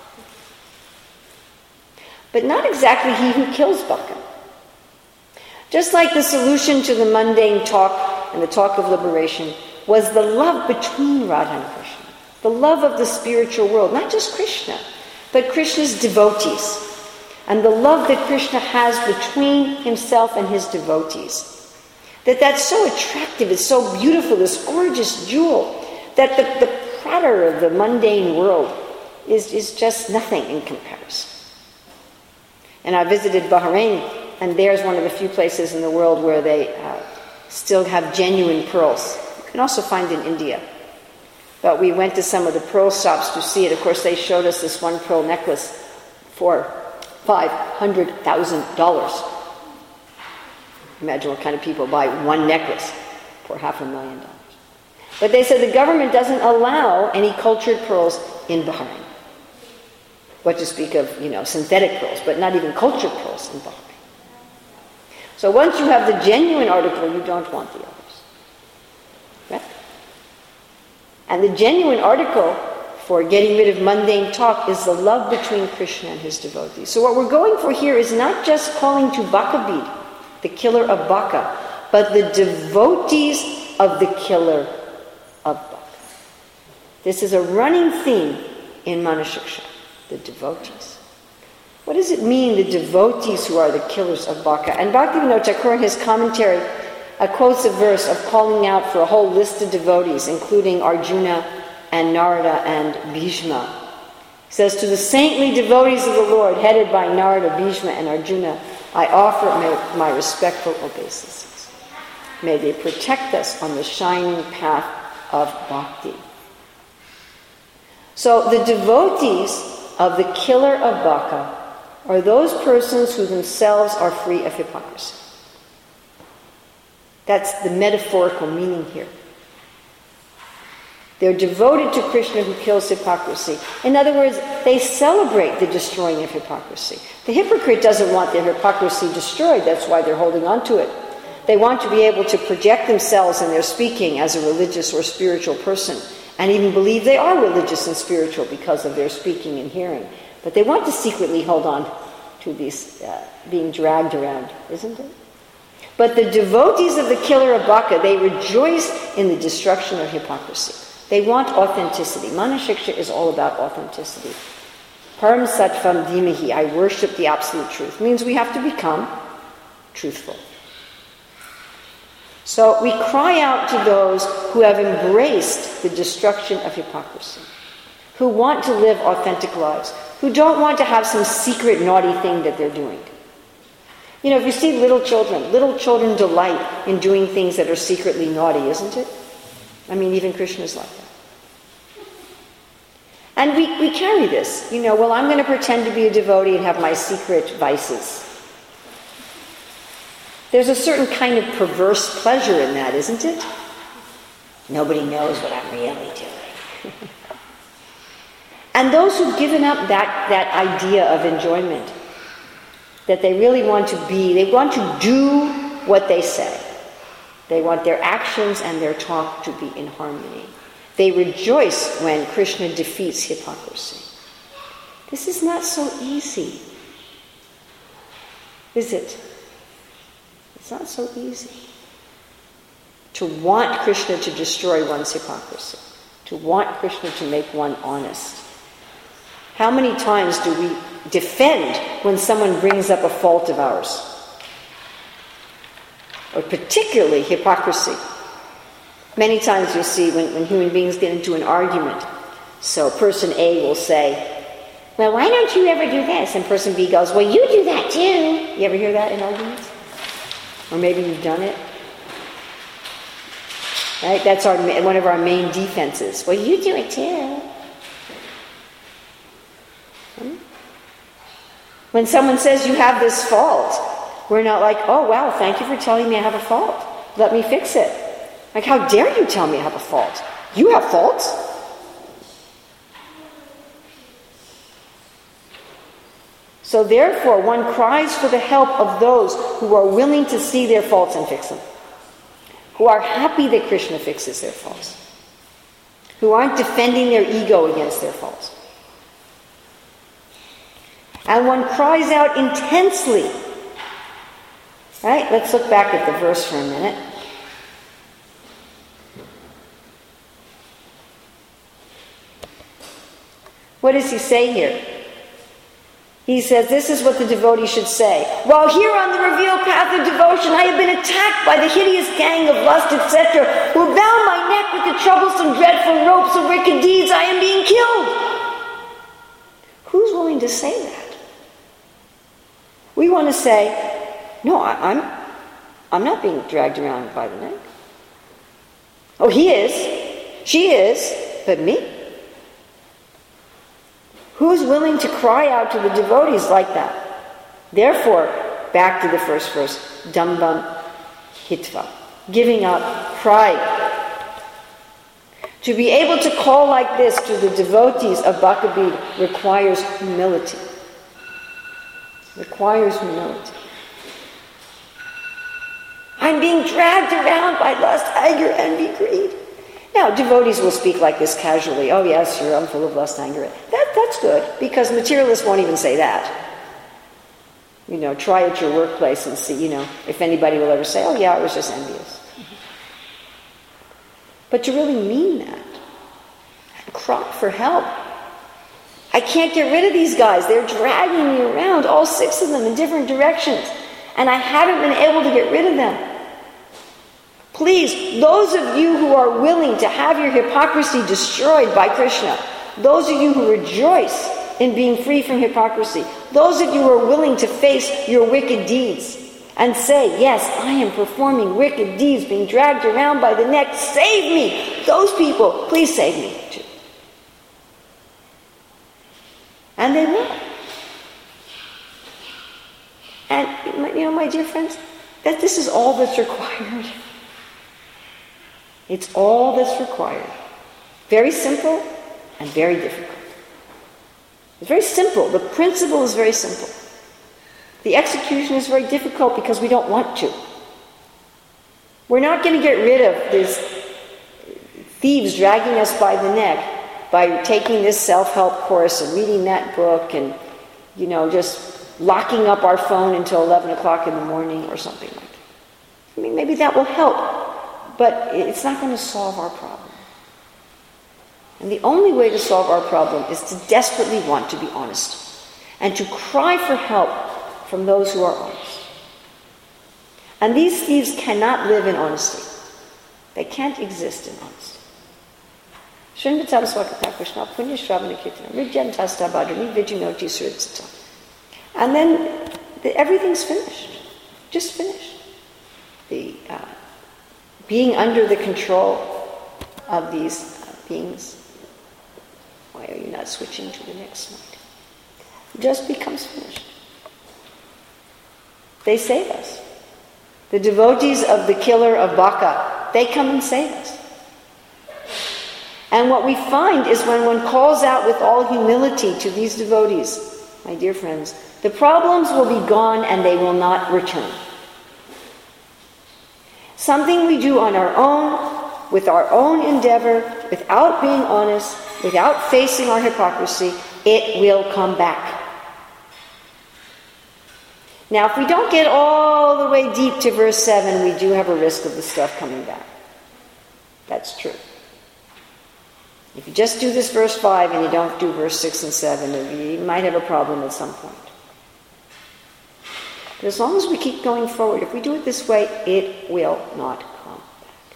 But not exactly he who kills Baka. Just like the solution to the mundane talk and the talk of liberation was the love between Radha and Krishna. The love of the spiritual world, not just Krishna, but Krishna's devotees. And the love that Krishna has between himself and his devotees. That that's so attractive, it's so beautiful, this gorgeous jewel, that the, the pratter of the mundane world is, is just nothing in comparison. And I visited Bahrain, and there's one of the few places in the world where they uh, still have genuine pearls. You can also find in India. But we went to some of the pearl shops to see it. Of course, they showed us this one pearl necklace for five hundred thousand dollars. Imagine what kind of people buy one necklace for half a million dollars. But they said the government doesn't allow any cultured pearls in Bahrain. What to speak of, you know, synthetic pearls, but not even cultured pearls in Bahrain. So once you have the genuine article, you don't want the others. Right? And the genuine article for getting rid of mundane talk is the love between Krishna and his devotees. So what we're going for here is not just calling to Bakabid, the killer of Baka, but the devotees of the killer of Baka. This is a running theme in Manashiksha, the devotees. What does it mean, the devotees who are the killers of Baka? And Bhaktivinoda Thakur in his commentary uh, quotes a verse of calling out for a whole list of devotees, including Arjuna and Narada and Bhishma. He says, to the saintly devotees of the Lord, headed by Narada, Bhishma, and Arjuna, I offer my, my respectful obeisances. May they protect us on the shining path of bhakti. So the devotees of the killer of Baka are those persons who themselves are free of hypocrisy. That's the metaphorical meaning here. They're devoted to Krishna who kills hypocrisy. In other words, they celebrate the destroying of hypocrisy. The hypocrite doesn't want their hypocrisy destroyed. That's why they're holding on to it. They want to be able to project themselves in their speaking as a religious or spiritual person, and even believe they are religious and spiritual because of their speaking and hearing. But they want to secretly hold on to these uh, being dragged around, isn't it? But the devotees of the killer of Baka, they rejoice in the destruction of hypocrisy. They want authenticity. Manashiksha is all about authenticity. Param Sattvam Dhimahi, I worship the absolute truth, means we have to become truthful. So we cry out to those who have embraced the destruction of hypocrisy, who want to live authentic lives, who don't want to have some secret naughty thing that they're doing. You know, if you see little children, little children delight in doing things that are secretly naughty, isn't it? I mean, even Krishna's like that. And we, we carry this. You know, well, I'm going to pretend to be a devotee and have my secret vices. There's a certain kind of perverse pleasure in that, isn't it? Nobody knows what I'm really doing. And those who've given up that, that idea of enjoyment, that they really want to be, they want to do what they say. They want their actions and their talk to be in harmony. They rejoice when Krishna defeats hypocrisy. This is not so easy, is it? It's not so easy to want Krishna to destroy one's hypocrisy, to want Krishna to make one honest. How many times do we defend when someone brings up a fault of ours? Or particularly hypocrisy. Many times you see when, when human beings get into an argument, so person A will say, well, why don't you ever do this? And person B goes, well, you do that too. You ever hear that in arguments? Or maybe you've done it. Right? That's our one of our main defenses. Well, you do it too. Hmm? When someone says you have this fault, We're not like, oh wow, thank you for telling me I have a fault. Let me fix it. Like, how dare you tell me I have a fault? You have faults. So therefore, one cries for the help of those who are willing to see their faults and fix them, who are happy that Krishna fixes their faults, who aren't defending their ego against their faults. And one cries out intensely. Right? Let's look back at the verse for a minute. What does he say here? He says, this is what the devotee should say. While here on the revealed path of devotion, I have been attacked by the hideous gang of lust, et cetera, who bound my neck with the troublesome, dreadful ropes of wicked deeds. I am being killed. Who's willing to say that? We want to say, no, I, I'm, I'm not being dragged around by the neck. Oh, he is. She is. But me? Who's willing to cry out to the devotees like that? Therefore, back to the first verse, dambam hitva, giving up pride. To be able to call like this to the devotees of Bhakabid requires humility. Requires humility. I'm being dragged around by lust, anger, envy, greed. Now, devotees will speak like this casually. Oh yes, you're, I'm full of lust, anger. That, that's good, because materialists won't even say that. You know, try at your workplace and see, you know, if anybody will ever say, oh yeah, I was just envious. But to really mean that, cry for help. I can't get rid of these guys. They're dragging me around, all six of them in different directions. And I haven't been able to get rid of them. Please, those of you who are willing to have your hypocrisy destroyed by Krishna, those of you who rejoice in being free from hypocrisy, those of you who are willing to face your wicked deeds and say, yes, I am performing wicked deeds, being dragged around by the neck, save me! Those people, please save me too. And they will. And, you know, my dear friends, that this is all that's required. It's all that's required. Very simple and very difficult. It's very simple. The principle is very simple. The execution is very difficult because we don't want to. We're not going to get rid of these thieves dragging us by the neck by taking this self-help course and reading that book and, you know, just locking up our phone until eleven o'clock in the morning or something like that. I mean, maybe that will help. But it's not going to solve our problem. And the only way to solve our problem is to desperately want to be honest and to cry for help from those who are honest. And these thieves cannot live in honesty. They can't exist in honesty. Srinvatara Swakata Krishna Punya Shravana Kirtana Rijyan Tasta Bhadrani Vijinoti Sridsata. And then the, everything's finished. Just finished. The uh, being under the control of these uh, beings. Why are you not switching to the next slide? Just becomes finished. They save us. The devotees of the killer of Baka, they come and save us. And what we find is when one calls out with all humility to these devotees, my dear friends, the problems will be gone and they will not return. Something we do on our own, with our own endeavor, without being honest, without facing our hypocrisy, it will come back. Now, if we don't get all the way deep to verse seven, we do have a risk of the stuff coming back. That's true. If you just do this verse five and you don't do verse six and seven, you might have a problem at some point. But as long as we keep going forward, if we do it this way, it will not come back.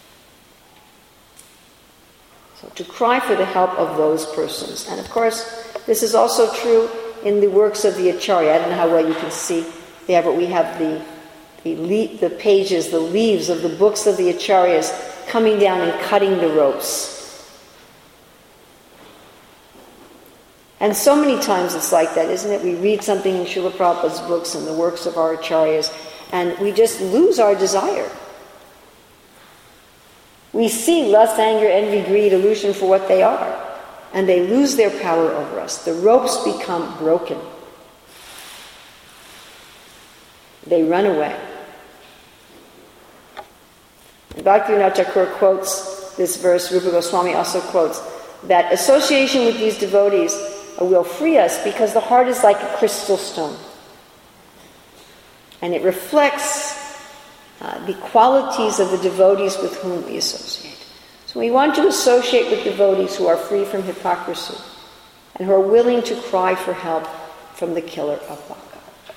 So to cry for the help of those persons. And of course, this is also true in the works of the Acharya. I don't know how well you can see there, but we have the, the, le- the pages, the leaves of the books of the Acharyas coming down and cutting the ropes. And so many times it's like that, isn't it? We read something in Srila Prabhupada's books and the works of our acharyas, and we just lose our desire. We see lust, anger, envy, greed, illusion for what they are, and they lose their power over us. The ropes become broken. They run away. And Bhaktivinoda Thakur quotes this verse, Rupa Goswami also quotes, that association with these devotees will free us because the heart is like a crystal stone. And it reflects uh, the qualities of the devotees with whom we associate. So we want to associate with devotees who are free from hypocrisy and who are willing to cry for help from the killer of Bhaka.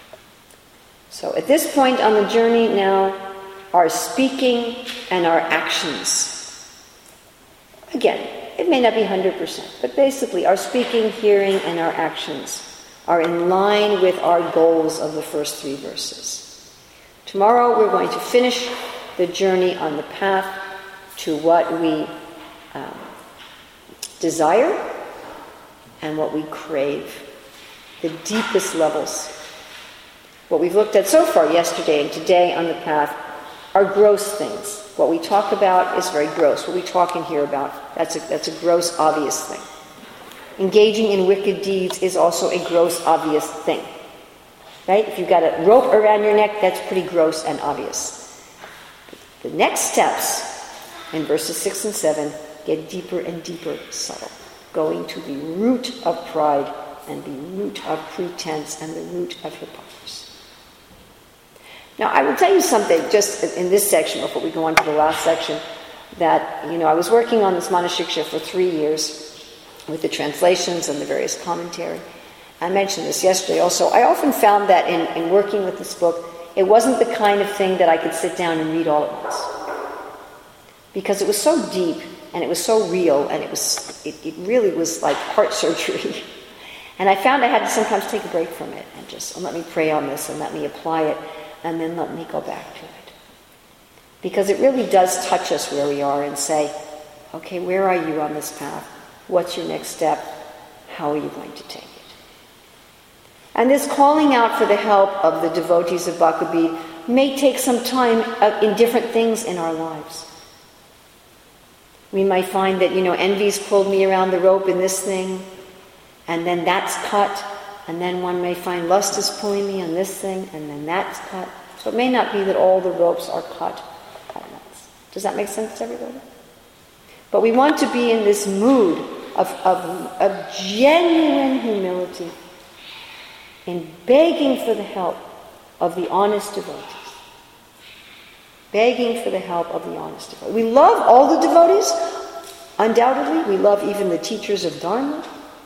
So at this point on the journey now, our speaking and our actions. Again, it may not be one hundred percent, but basically our speaking, hearing, and our actions are in line with our goals of the first three verses. Tomorrow we're going to finish the journey on the path to what we um, desire and what we crave, the deepest levels. What we've looked at so far yesterday and today on the path are gross things. What we talk about is very gross. What we talk and hear about, that's a, that's a gross, obvious thing. Engaging in wicked deeds is also a gross, obvious thing. Right? If you've got a rope around your neck, that's pretty gross and obvious. The next steps in verses six and seven get deeper and deeper subtle, going to the root of pride and the root of pretense and the root of hypocrisy. Now, I will tell you something just in this section before we go on to the last section, that, you know, I was working on this Manashiksha for three years with the translations and the various commentary. I mentioned this yesterday also. I often found that in, in working with this book, it wasn't the kind of thing that I could sit down and read all at once. Because it was so deep and it was so real and it was it, it really was like heart surgery. And I found I had to sometimes take a break from it and just oh, let me pray on this and let me apply it. And then let me go back to it. Because it really does touch us where we are and say, okay, where are you on this path? What's your next step? How are you going to take it? And this calling out for the help of the devotees of Bhakti may take some time in different things in our lives. We might find that, you know, envy's pulled me around the rope in this thing, and then that's cut. And then one may find lust is pulling me on this thing, and then that's cut. So it may not be that all the ropes are cut at once. Does that make sense to everybody? But we want to be in this mood of, of, of genuine humility, in begging for the help of the honest devotees. Begging for the help of the honest devotees. We love all the devotees, undoubtedly. We love even the teachers of Dharma.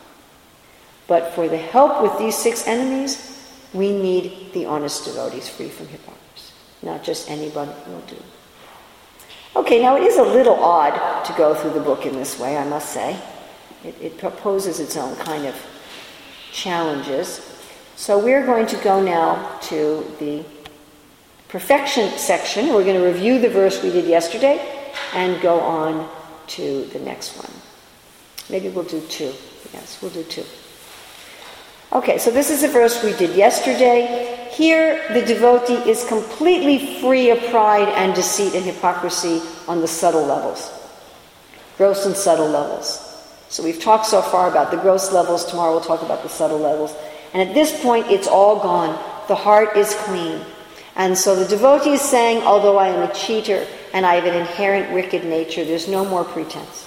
But for the help with these six enemies, we need the honest devotees free from hypocrisy. Not just anybody will do. Okay, now it is a little odd to go through the book in this way, I must say. It, it proposes its own kind of challenges. So we're going to go now to the perfection section. We're going to review the verse we did yesterday and go on to the next one. Maybe we'll do two. Yes, we'll do two. Okay, so this is a verse we did yesterday. Here, the devotee is completely free of pride and deceit and hypocrisy on the subtle levels. Gross and subtle levels. So we've talked so far about the gross levels. Tomorrow we'll talk about the subtle levels. And at this point, it's all gone. The heart is clean. And so the devotee is saying, although I am a cheater and I have an inherent wicked nature, there's no more pretense.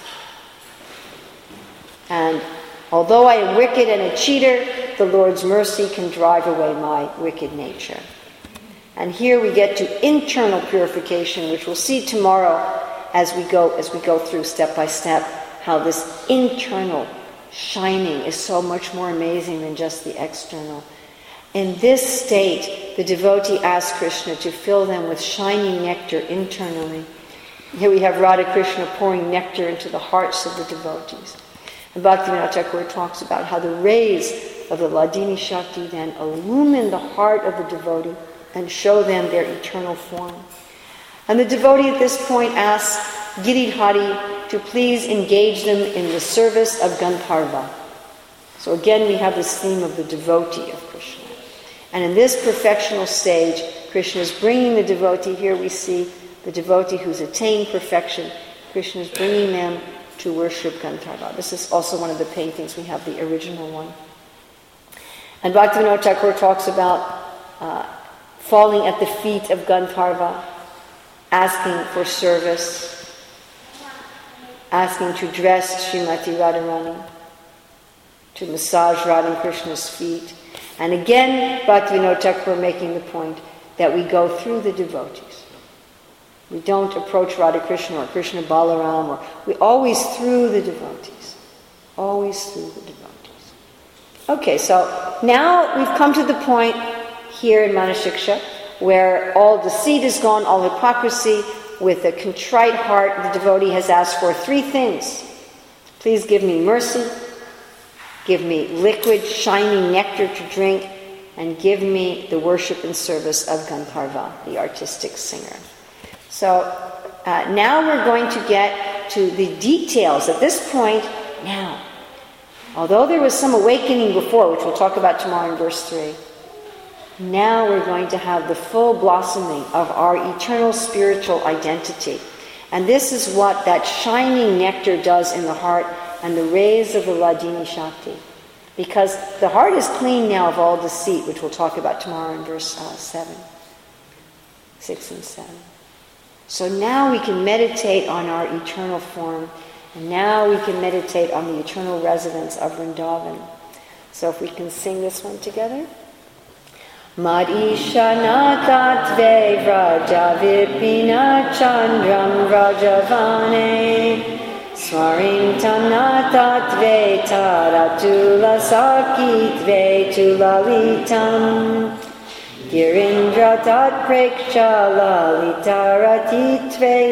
And although I am wicked and a cheater, the Lord's mercy can drive away my wicked nature. And here we get to internal purification, which we'll see tomorrow as we go as we go through step by step, how this internal shining is so much more amazing than just the external. In this state, the devotee asks Krishna to fill them with shining nectar internally. Here we have Radha Krishna pouring nectar into the hearts of the devotees. And Bhaktivinoda Thakur talks about how the rays of the Hladini Shakti then illumine the heart of the devotee and show them their eternal form. And the devotee at this point asks Giridhari to please engage them in the service of Gandharva. So again, we have this theme of the devotee of Krishna. And in this perfectional stage, Krishna is bringing the devotee. Here we see the devotee who's attained perfection. Krishna is bringing them to worship Gandharva. This is also one of the paintings. We have the original one. And Bhaktivinoda Thakur talks about uh, falling at the feet of Gandharva, asking for service, asking to dress Srimati Radharani, to massage Radha Krishna's feet. And again, Bhaktivinoda Thakur making the point that we go through the devotees. We don't approach Radha Krishna or Krishna Balaram, or we always through the devotees. Always through the devotees. Okay, so now we've come to the point here in Manashiksha where all deceit is gone, all hypocrisy. With a contrite heart, the devotee has asked for three things. Please give me mercy, give me liquid, shining nectar to drink, and give me the worship and service of Gandharva, the artistic singer. So uh, now we're going to get to the details. At this point, now, although there was some awakening before, which we'll talk about tomorrow in verse three, now we're going to have the full blossoming of our eternal spiritual identity. And this is what that shining nectar does in the heart and the rays of the Hladini Shakti. Because the heart is clean now of all deceit, which we'll talk about tomorrow in verse uh, seven, six and seven. So now we can meditate on our eternal form, and now we can meditate on the eternal residence of Vrindavan. So if we can sing this one together. Madisha tatve vraja vipina chandram vrajavane Swarim tanatatve taratula sakitve tulalitam Girindra tat preksha lalitaratitve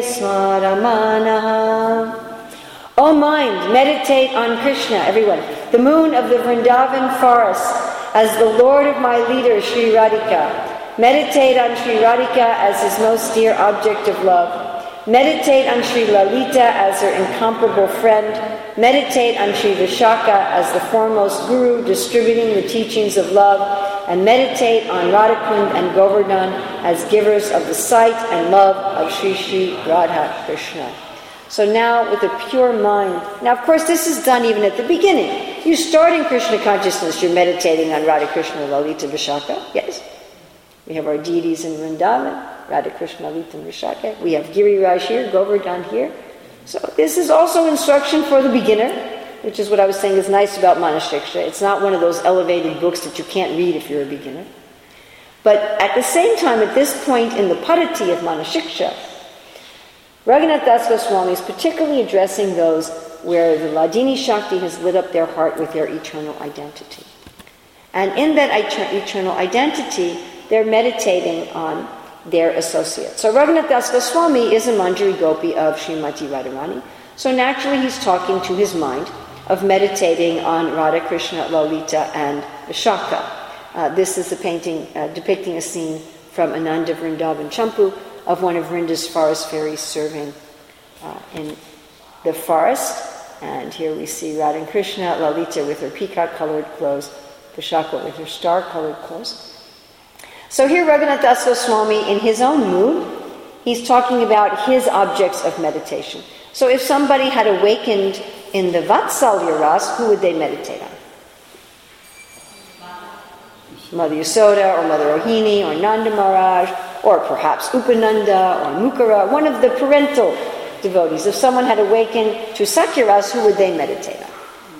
smaramanaha. O mind, meditate on Krishna, everyone, the moon of the Vrindavan forest, as the Lord of my leader, Sri Radhika. Meditate on Sri Radhika as his most dear object of love. Meditate on Sri Lalita as her incomparable friend. Meditate on Sri Vishaka as the foremost guru distributing the teachings of love. And meditate on Radhakund and Govardhan as givers of the sight and love of Sri Sri Radha Krishna. So now with a pure mind. Now of course this is done even at the beginning. You start in Krishna consciousness, you're meditating on Radha Krishna, Lalita, Vishaka. Yes. We have our deities in Vrindavan, Radha Krishna, Lalita, and Vishaka. We have Giriraj here, Govardhan here. So this is also instruction for the beginner, which is what I was saying is nice about Manashiksha. It's not one of those elevated books that you can't read if you're a beginner. But at the same time, at this point in the Padati of Manashiksha, Raghunath Das Goswami is particularly addressing those where the Hladini Shakti has lit up their heart with their eternal identity. And in that eternal identity, they're meditating on their associates. So Raghunath Das Goswami is a Manjari Gopi of Srimati Radharani. So naturally he's talking to his mind of meditating on Radha Krishna, Lalita, and Vishaka. Uh, this is a painting uh, depicting a scene from Ananda Vrindavan Champu of one of Vrinda's forest fairies serving uh, in the forest. And here we see Radha and Krishna, Lalita with her peacock-colored clothes, Vishaka with her star-colored clothes. So here Raghunath Das Goswami, in his own mood, he's talking about his objects of meditation. So if somebody had awakened in the Vatsalya Ras, who would they meditate on? Mother Yasoda, or Mother Rohini, or Nanda Maharaj, or perhaps Upananda, or Mukara, one of the parental devotees. If someone had awakened to Sakyaras, who would they meditate on?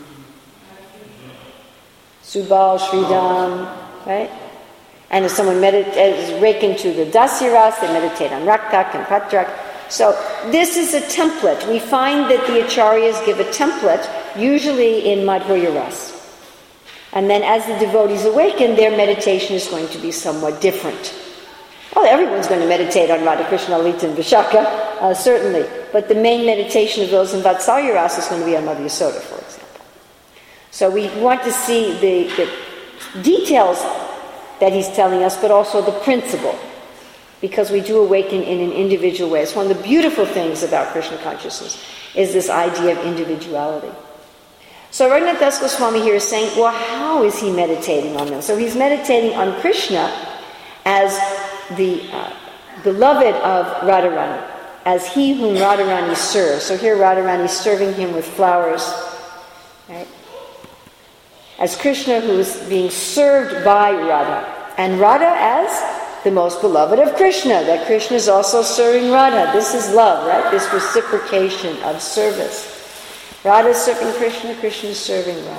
Subal, Sridham, right? And if someone medit- is awakened to the Dasyaras, they meditate on Raktak and Patrak. So this is a template. We find that the Acharyas give a template, usually in Madhurya Ras. And then as the devotees awaken, their meditation is going to be somewhat different. Well, everyone's going to meditate on Radha Krishna, Lalita, and Vishaka, uh, certainly. But the main meditation of those in Vatsalya Ras is going to be on Mother Yasoda, for example. So we want to see the, the details that he's telling us, but also the principle, because we do awaken in an individual way. It's one of the beautiful things about Krishna consciousness, is this idea of individuality. So Raghunath Das Goswami here is saying, well, how is he meditating on them? So he's meditating on Krishna as the uh, beloved of Radharani, as he whom Radharani serves. So here Radharani is serving him with flowers, right? As Krishna who is being served by Radha. And Radha as the most beloved of Krishna, that Krishna is also serving Radha. This is love, right? This reciprocation of service. Radha is serving Krishna, Krishna is serving Radha.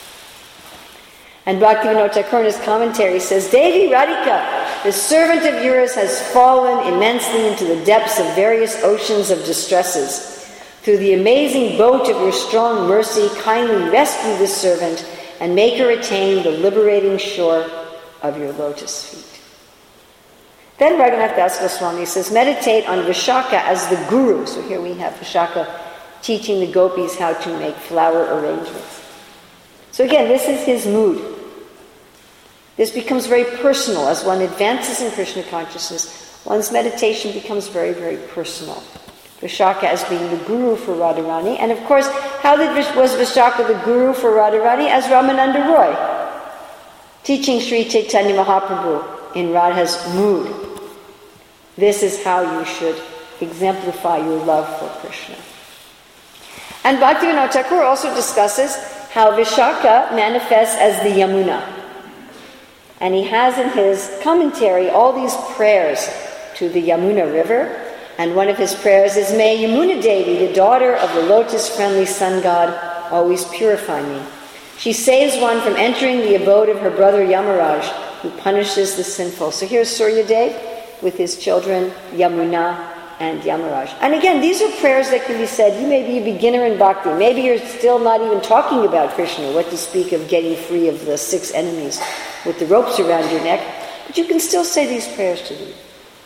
And Bhaktivinoda Thakur in his commentary says, Devi Radhika, the servant of yours, has fallen immensely into the depths of various oceans of distresses. Through the amazing boat of your strong mercy, kindly rescue this servant and make her attain the liberating shore of your lotus feet. Then Raghunath Das Goswami says, meditate on Vishaka as the guru. So here we have Vishaka teaching the gopis how to make flower arrangements. So again, this is his mood. This becomes very personal. As one advances in Krishna consciousness, one's meditation becomes very, very personal. Vishaka as being the guru for Radharani. And of course, how did, was Vishaka the guru for Radharani? As Ramananda Roy, teaching Sri Chaitanya Mahaprabhu in Radha's mood. This is how you should exemplify your love for Krishna. And Bhaktivinoda Thakur also discusses how Vishaka manifests as the Yamuna. And he has in his commentary all these prayers to the Yamuna river. And one of his prayers is, may Yamuna Devi, the daughter of the lotus-friendly sun god, always purify me. She saves one from entering the abode of her brother Yamaraj, who punishes the sinful. So here's Surya Dev with his children Yamuna and Yamaraj. And again, these are prayers that can be said. You may be a beginner in bhakti. Maybe you're still not even talking about Krishna, what to speak of getting free of the six enemies with the ropes around your neck. But you can still say these prayers to them.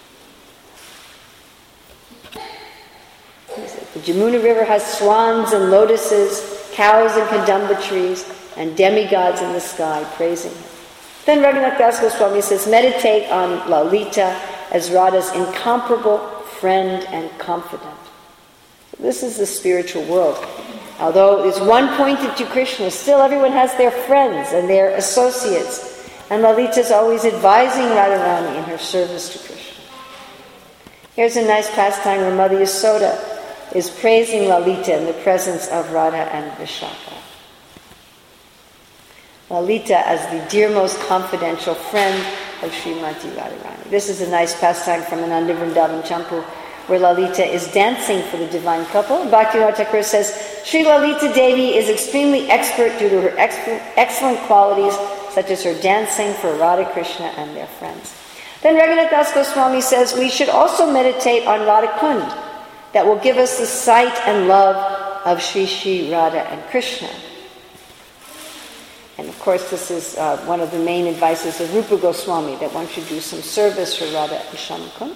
The Jamuna River has swans and lotuses, cows and kadamba trees, and demigods in the sky praising him. Then Raghunath Das Goswami says, meditate on Lalita as Radha's incomparable friend and confidant. This is the spiritual world. Although it's one pointed to Krishna, still everyone has their friends and their associates. And Lalita is always advising Radharani in her service to Krishna. Here's a nice pastime where Mother Yasoda is praising Lalita in the presence of Radha and Vishaka. Lalita as the dearmost confidential friend of Srimati Radharani. This is a nice pastime from Ananda Vrindavan Champu, where Lalita is dancing for the divine couple. Bhaktivinoda Thakur says, Sri Lalita Devi is extremely expert due to her exp- excellent qualities, such as her dancing for Radha Krishna and their friends. Then Raghunath Das Goswami says, we should also meditate on Radha Kund, that will give us the sight and love of Sri Sri Radha and Krishna. And of course, this is uh, one of the main advices of Rupa Goswami, that one should do some service for Radha and Shamakund.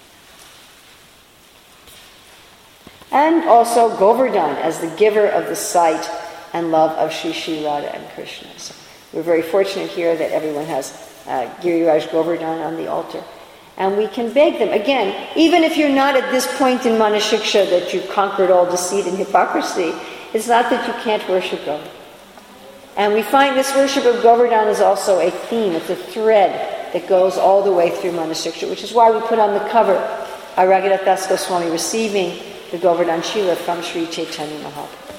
And also Govardhan as the giver of the sight and love of Sri Sri Radha and Krishna. So we're very fortunate here that everyone has uh, Giriraj Govardhan on the altar. And we can beg them. Again, even if you're not at this point in Manashiksha that you've conquered all deceit and hypocrisy, it's not that you can't worship God. And we find this worship of Govardhan is also a theme. It's a thread that goes all the way through Manashiksha, which is why we put on the cover our Raghunath Das Goswami receiving the Govardhan Shila from Sri Chaitanya Mahaprabhu.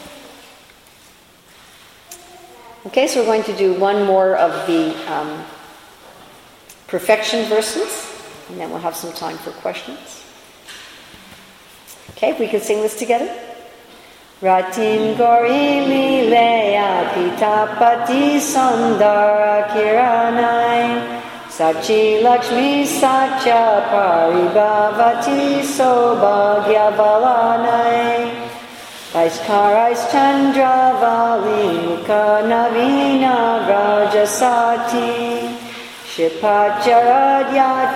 Okay, so we're going to do one more of the um, perfection verses. And then we'll have some time for questions. Okay, if we could sing this together. Ratim Gori Leya Pitapati Sandara Kiranai Sachi Lakshmi Satya Paribhavati Sobhagya Balanai Vaiskarais Chandra Vali Mukha Navina Rajasati Shipacharadyatam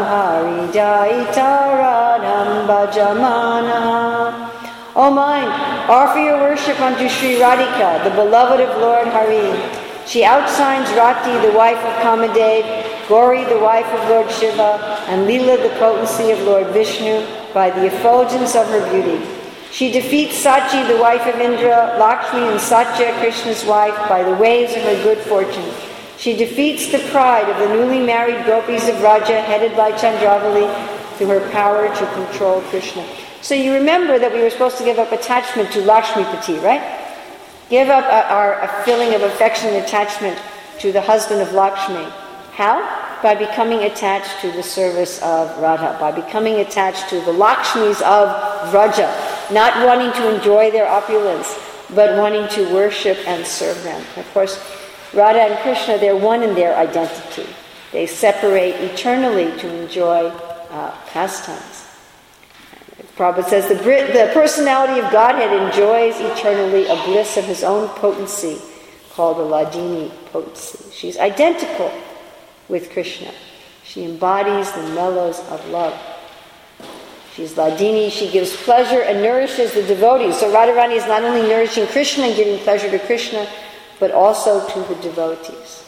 Haridai타radam Bhajamana. O mind, offer your worship unto Sri Radhika, the beloved of Lord Hari. She outshines Rati, the wife of Kamadev, Gauri, the wife of Lord Shiva, and Leela, the potency of Lord Vishnu, by the effulgence of her beauty. She defeats Sachi, the wife of Indra, Lakshmi and Satya, Krishna's wife, by the waves of her good fortune. She defeats the pride of the newly married gopis of Raja, headed by Chandravali, through her power to control Krishna. So you remember that we were supposed to give up attachment to Lakshmipati, right? Give up a, our a feeling of affection and attachment to the husband of Lakshmi. How? By becoming attached to the service of Radha, by becoming attached to the Lakshmis of Vraja, not wanting to enjoy their opulence, but wanting to worship and serve them. Of course, Radha and Krishna, they're one in their identity. They separate eternally to enjoy uh, pastimes. Prabhupada says, the, the personality of Godhead enjoys eternally a bliss of his own potency, called the Ladini potency. She's identical with Krishna. She embodies the mellows of love. She's Ladini, she gives pleasure and nourishes the devotees. So Radharani is not only nourishing Krishna and giving pleasure to Krishna, but also to the devotees.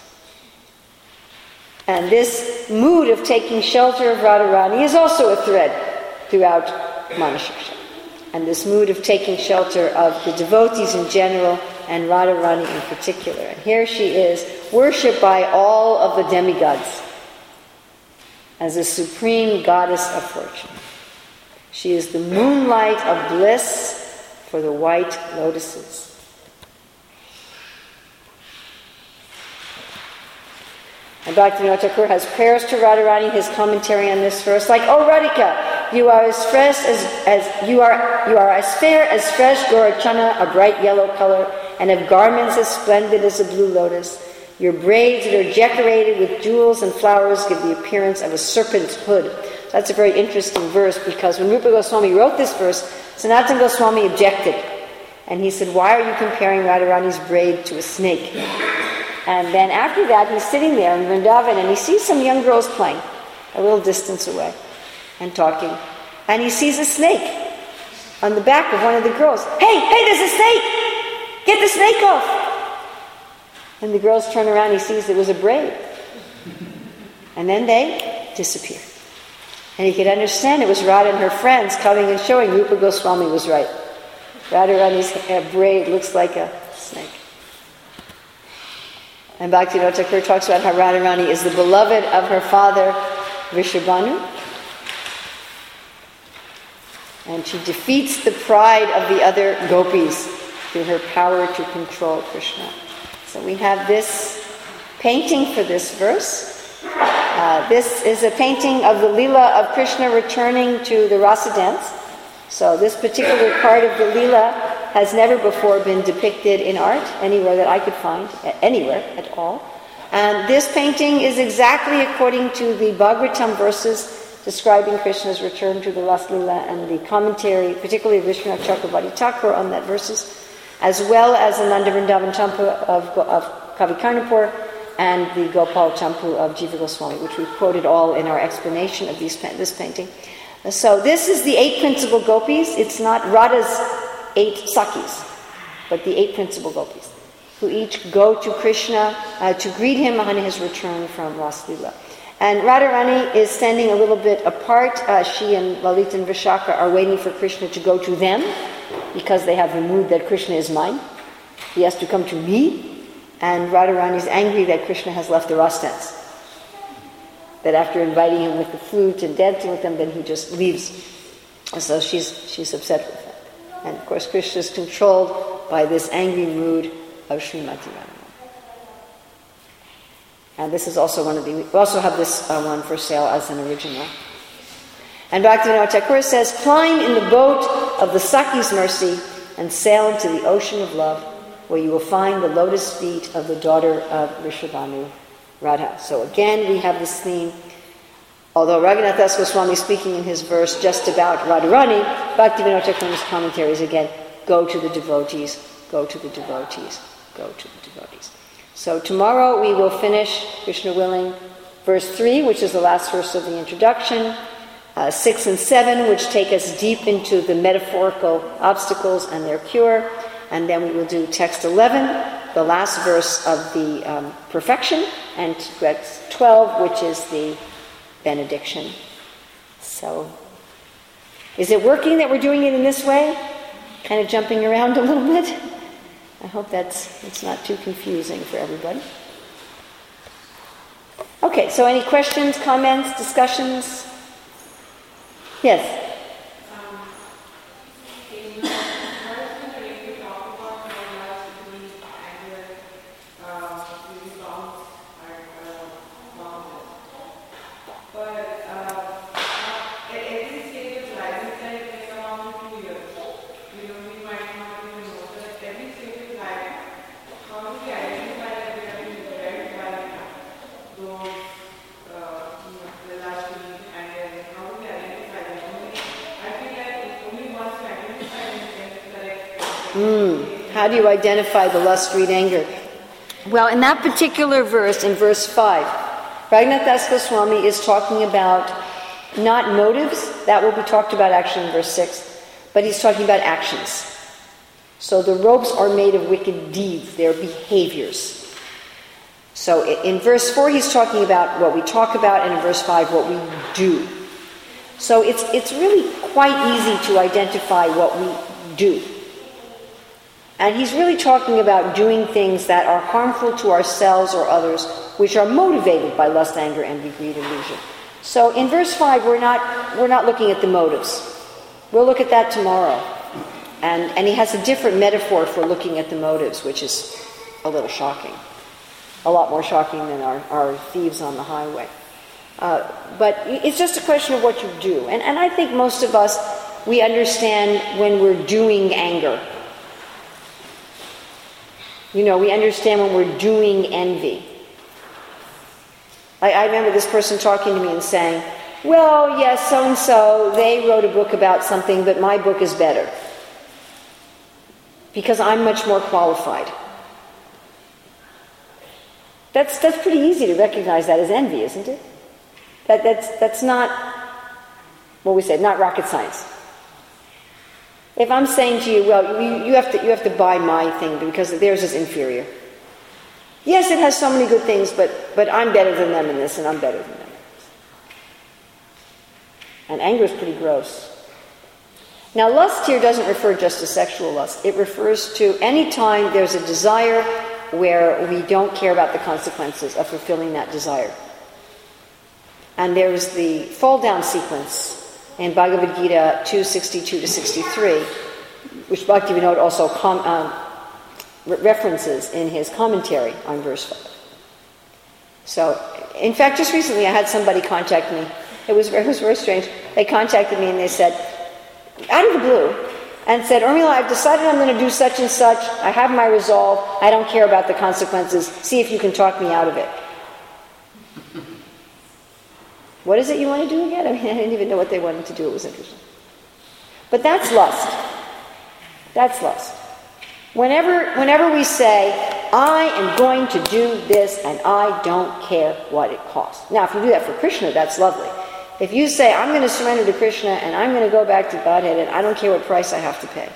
And this mood of taking shelter of Radharani is also a thread throughout Manashiksha. And this mood of taking shelter of the devotees in general and Radharani in particular. And here she is, worshipped by all of the demigods as a supreme goddess of fortune. She is the moonlight of bliss for the white lotuses. And Bhaktivinoda Thakur has prayers to Radharani, his commentary on this verse, like, "O Radhika, you are as fresh as, as you are you are as fair as fresh Gaurachana, a bright yellow color, and of garments as splendid as a blue lotus. Your braids that are decorated with jewels and flowers give the appearance of a serpent's hood." That's a very interesting verse, because when Rupa Goswami wrote this verse, Sanatana Goswami objected. And he said, "Why are you comparing Radharani's braid to a snake?" And then after that, he's sitting there in Vrindavan, and he sees some young girls playing a little distance away and talking. And he sees a snake on the back of one of the girls. "Hey, hey, there's a snake! Get the snake off!" And the girls turn around, he sees it was a braid. And then they disappear. And he could understand it was Radha and her friends coming and showing Rupa Goswami was right. Radharani's braid looks like a snake. And Bhaktivinoda Thakur talks about how Radharani is the beloved of her father, Vrishabhanu. And she defeats the pride of the other gopis through her power to control Krishna. So we have this painting for this verse. Uh, this is a painting of the Leela of Krishna returning to the Rasa dance. So this particular part of the Leela has never before been depicted in art anywhere that I could find, anywhere at all. And this painting is exactly according to the Bhagavatam verses describing Krishna's return to the Rasa Leela, and the commentary, particularly Vishwanath Chakravarti Thakur on that verses, as well as the Nanda Vrindavan Champu of, of Kavi Karnapur and the Gopal Champu of Jiva Goswami, which we've quoted all in our explanation of these, this painting. So this is the eight principal gopis. It's not Radha's eight Sakis, but the eight principal gopis, who each go to Krishna uh, to greet him on his return from Rasa Leela. And Radharani is standing a little bit apart. Uh, she and Lalita and Vishaka are waiting for Krishna to go to them, because they have the mood that Krishna is mine. He has to come to me. And Radharani is angry that Krishna has left the Rasa dance. That after inviting him with the flute and dancing with them, then he just leaves. And so she's she's upset with that. And of course, Krishna is controlled by this angry mood of Srimati Radharani. And this is also one of the, we also have this uh, one for sale as an original. And Bhaktivinoda Thakur says, "Climb in the boat of the Sakhi's mercy and sail into the ocean of love, where you will find the lotus feet of the daughter of Vrishabhanu, Radha." So again, we have this theme. Although Raghunath Das Goswami is speaking in his verse just about Radharani, Bhaktivinoda Thakur's commentary is again, go to the devotees, go to the devotees, go to the devotees. So tomorrow we will finish, Krishna willing, verse three, which is the last verse of the introduction, uh, six and seven, which take us deep into the metaphorical obstacles and their cure, and then we will do text eleven, the last verse of the um, perfection, and text twelve, which is the benediction. So, is it working that we're doing it in this way? kind of jumping around a little bit. I hope that's it's not too confusing for everybody. Okay, so any questions, comments, discussions? Yes? Mm, how do you identify the lust, greed, anger? Well, in that particular verse, in verse five, Raghunath Das Goswami is talking about not motives, that will be talked about actually in verse six, but he's talking about actions. So the ropes are made of wicked deeds, they're behaviors. So in verse four he's talking about what we talk about, and in verse five what we do. So it's it's really quite easy to identify what we do. And he's really talking about doing things that are harmful to ourselves or others, which are motivated by lust, anger, envy, greed, illusion. So in verse five, we're not we're not looking at the motives. We'll look at that tomorrow. And and he has a different metaphor for looking at the motives, which is a little shocking. A lot more shocking than our, our thieves on the highway. Uh, but it's just a question of what you do. And, and I think most of us, we understand when we're doing anger. You know, we understand when we're doing envy. I, I remember this person talking to me and saying, well, yes, so-and-so, they wrote a book about something, but my book is better. Because I'm much more qualified. That's that's pretty easy to recognize that as envy, isn't it? That that's that's not what we said, not rocket science. If I'm saying to you, well, you, you have to you have to buy my thing because theirs is inferior. Yes, it has so many good things, but but I'm better than them in this, and I'm better than them in this. And anger is pretty gross. Now, lust here doesn't refer just to sexual lust. It refers to any time there's a desire where we don't care about the consequences of fulfilling that desire. And there's the fall-down sequence in Bhagavad Gita two sixty-two to sixty-three, which Bhaktivinoda also com- um, re- references in his commentary on verse five. So, in fact, just recently I had somebody contact me. It was, it was very strange. They contacted me and they said, out of the blue, and said, Urmila, I've decided I'm going to do such and such. I have my resolve. I don't care about the consequences. See if you can talk me out of it. What is it you want to do again? I mean, I didn't even know what they wanted to do. It was interesting. But that's lust. That's lust. Whenever, whenever we say, I am going to do this and I don't care what it costs. Now, if you do that for Krishna, that's lovely. If you say, I'm going to surrender to Krishna and I'm going to go back to Godhead and I don't care what price I have to pay.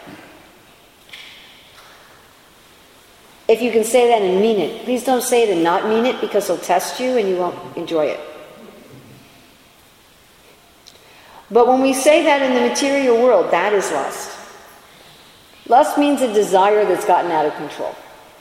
If you can say that and mean it, please don't say it and not mean it because he'll test you and you won't enjoy it. But when we say that in the material world, that is lust. Lust means a desire that's gotten out of control.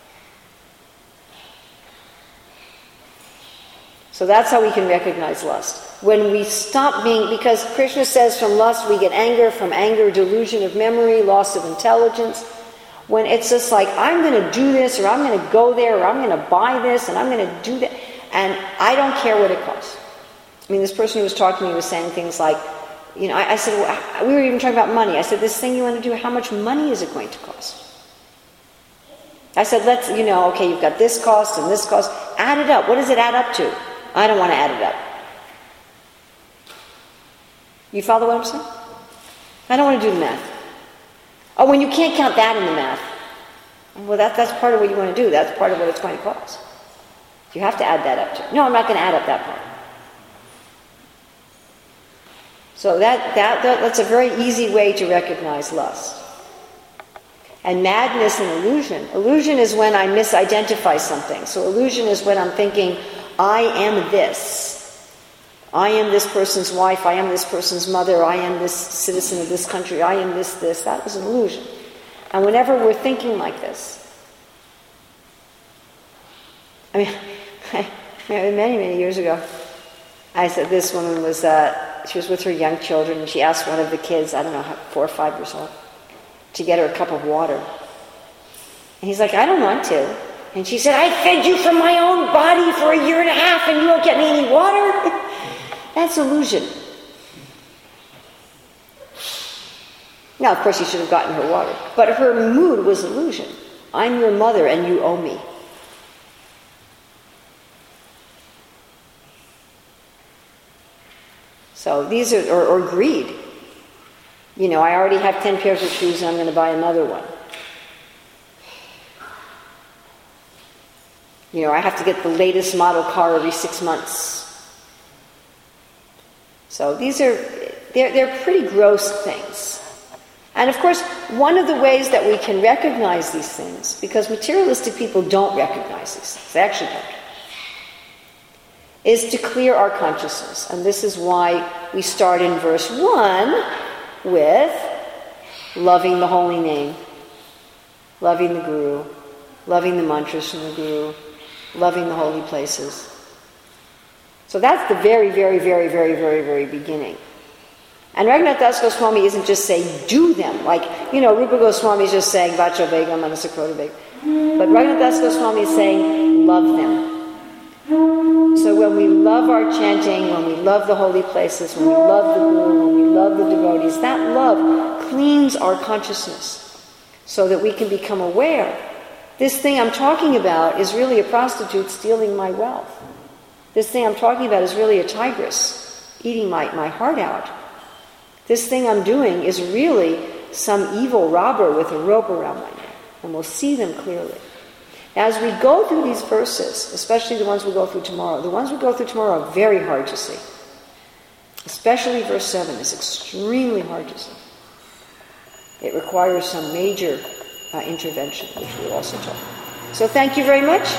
So that's how we can recognize lust. When we stop being, because Krishna says from lust we get anger, from anger delusion of memory, loss of intelligence. When it's just like, I'm going to do this, or I'm going to go there, or I'm going to buy this, and I'm going to do that, and I don't care what it costs. I mean, this person who was talking to me was saying things like, you know, I, I said, well, we were even talking about money. I said, this thing you want to do, how much money is it going to cost? I said, let's, you know, okay, you've got this cost and this cost. Add it up. What does it add up to? I don't want to add it up. You follow what I'm saying? I don't want to do the math. Oh, when you can't count that in the math. Well, that, that's part of what you want to do. That's part of what it's going to cost. You have to add that up to. No, I'm not going to add up that part. So that, that, that that's a very easy way to recognize lust. And madness and illusion. Illusion is when I misidentify something. So illusion is when I'm thinking, I am this. I am this person's wife. I am this person's mother. I am this citizen of this country. I am this, this. That was an illusion. And whenever we're thinking like this, I mean, many, many years ago, I said this woman was, uh, she was with her young children, and she asked one of the kids, I don't know, four or five years old, to get her a cup of water. And he's like, I don't want to. And she said, I fed you from my own body for a year and a half, and you won't get me any water? That's illusion. Now, of course, he should have gotten her water. But her mood was illusion. I'm your mother, and you owe me. So these are, or, or greed. You know, I already have ten pairs of shoes and I'm going to buy another one. You know, I have to get the latest model car every six months. So these are, they're, they're pretty gross things. And of course, one of the ways that we can recognize these things, because materialistic people don't recognize these things, they actually don't, is to clear our consciousness. And this is why we start in verse one with loving the holy name, loving the Guru, loving the mantras from the Guru, loving the holy places. So that's the very, very, very, very, very, very beginning. And Raghunath Das Goswami isn't just saying do them, like, you know, Rupa Goswami is just saying Vacho Begam, Manasakrota Begam. But Raghunath Das Goswami is saying love them. So when we love our chanting, when we love the holy places, when we love the Guru, when we love the devotees, that love cleans our consciousness so that we can become aware. This thing I'm talking about is really a prostitute stealing my wealth. This thing I'm talking about is really a tigress eating my, my heart out. This thing I'm doing is really some evil robber with a rope around my neck. And we'll see them clearly. As we go through these verses, especially the ones we go through tomorrow, the ones we go through tomorrow are very hard to see. Especially verse seven is extremely hard to see. It requires some major uh, intervention, which we'll also talk about. So thank you very much.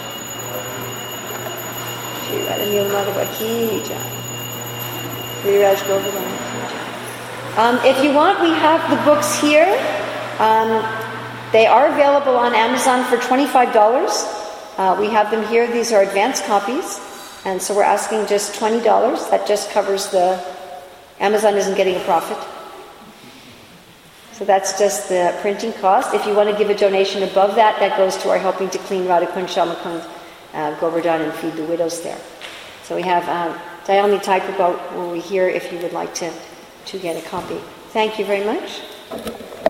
Shri Radha Madhava Ki Jai. Giriraj Govardhan Ki Jai. Um, if you want, we have the books here. Um, They are available on Amazon for twenty-five dollars. Uh, we have them here. These are advanced copies. And so we're asking just twenty dollars. That just covers the... Amazon isn't getting a profit. So that's just the printing cost. If you want to give a donation above that, that goes to our helping to clean Radhakund, Shamakund, uh, Govardhan, and feed the widows there. So we have uh, Dayalni Thakur will be here if you would like to, to get a copy. Thank you very much.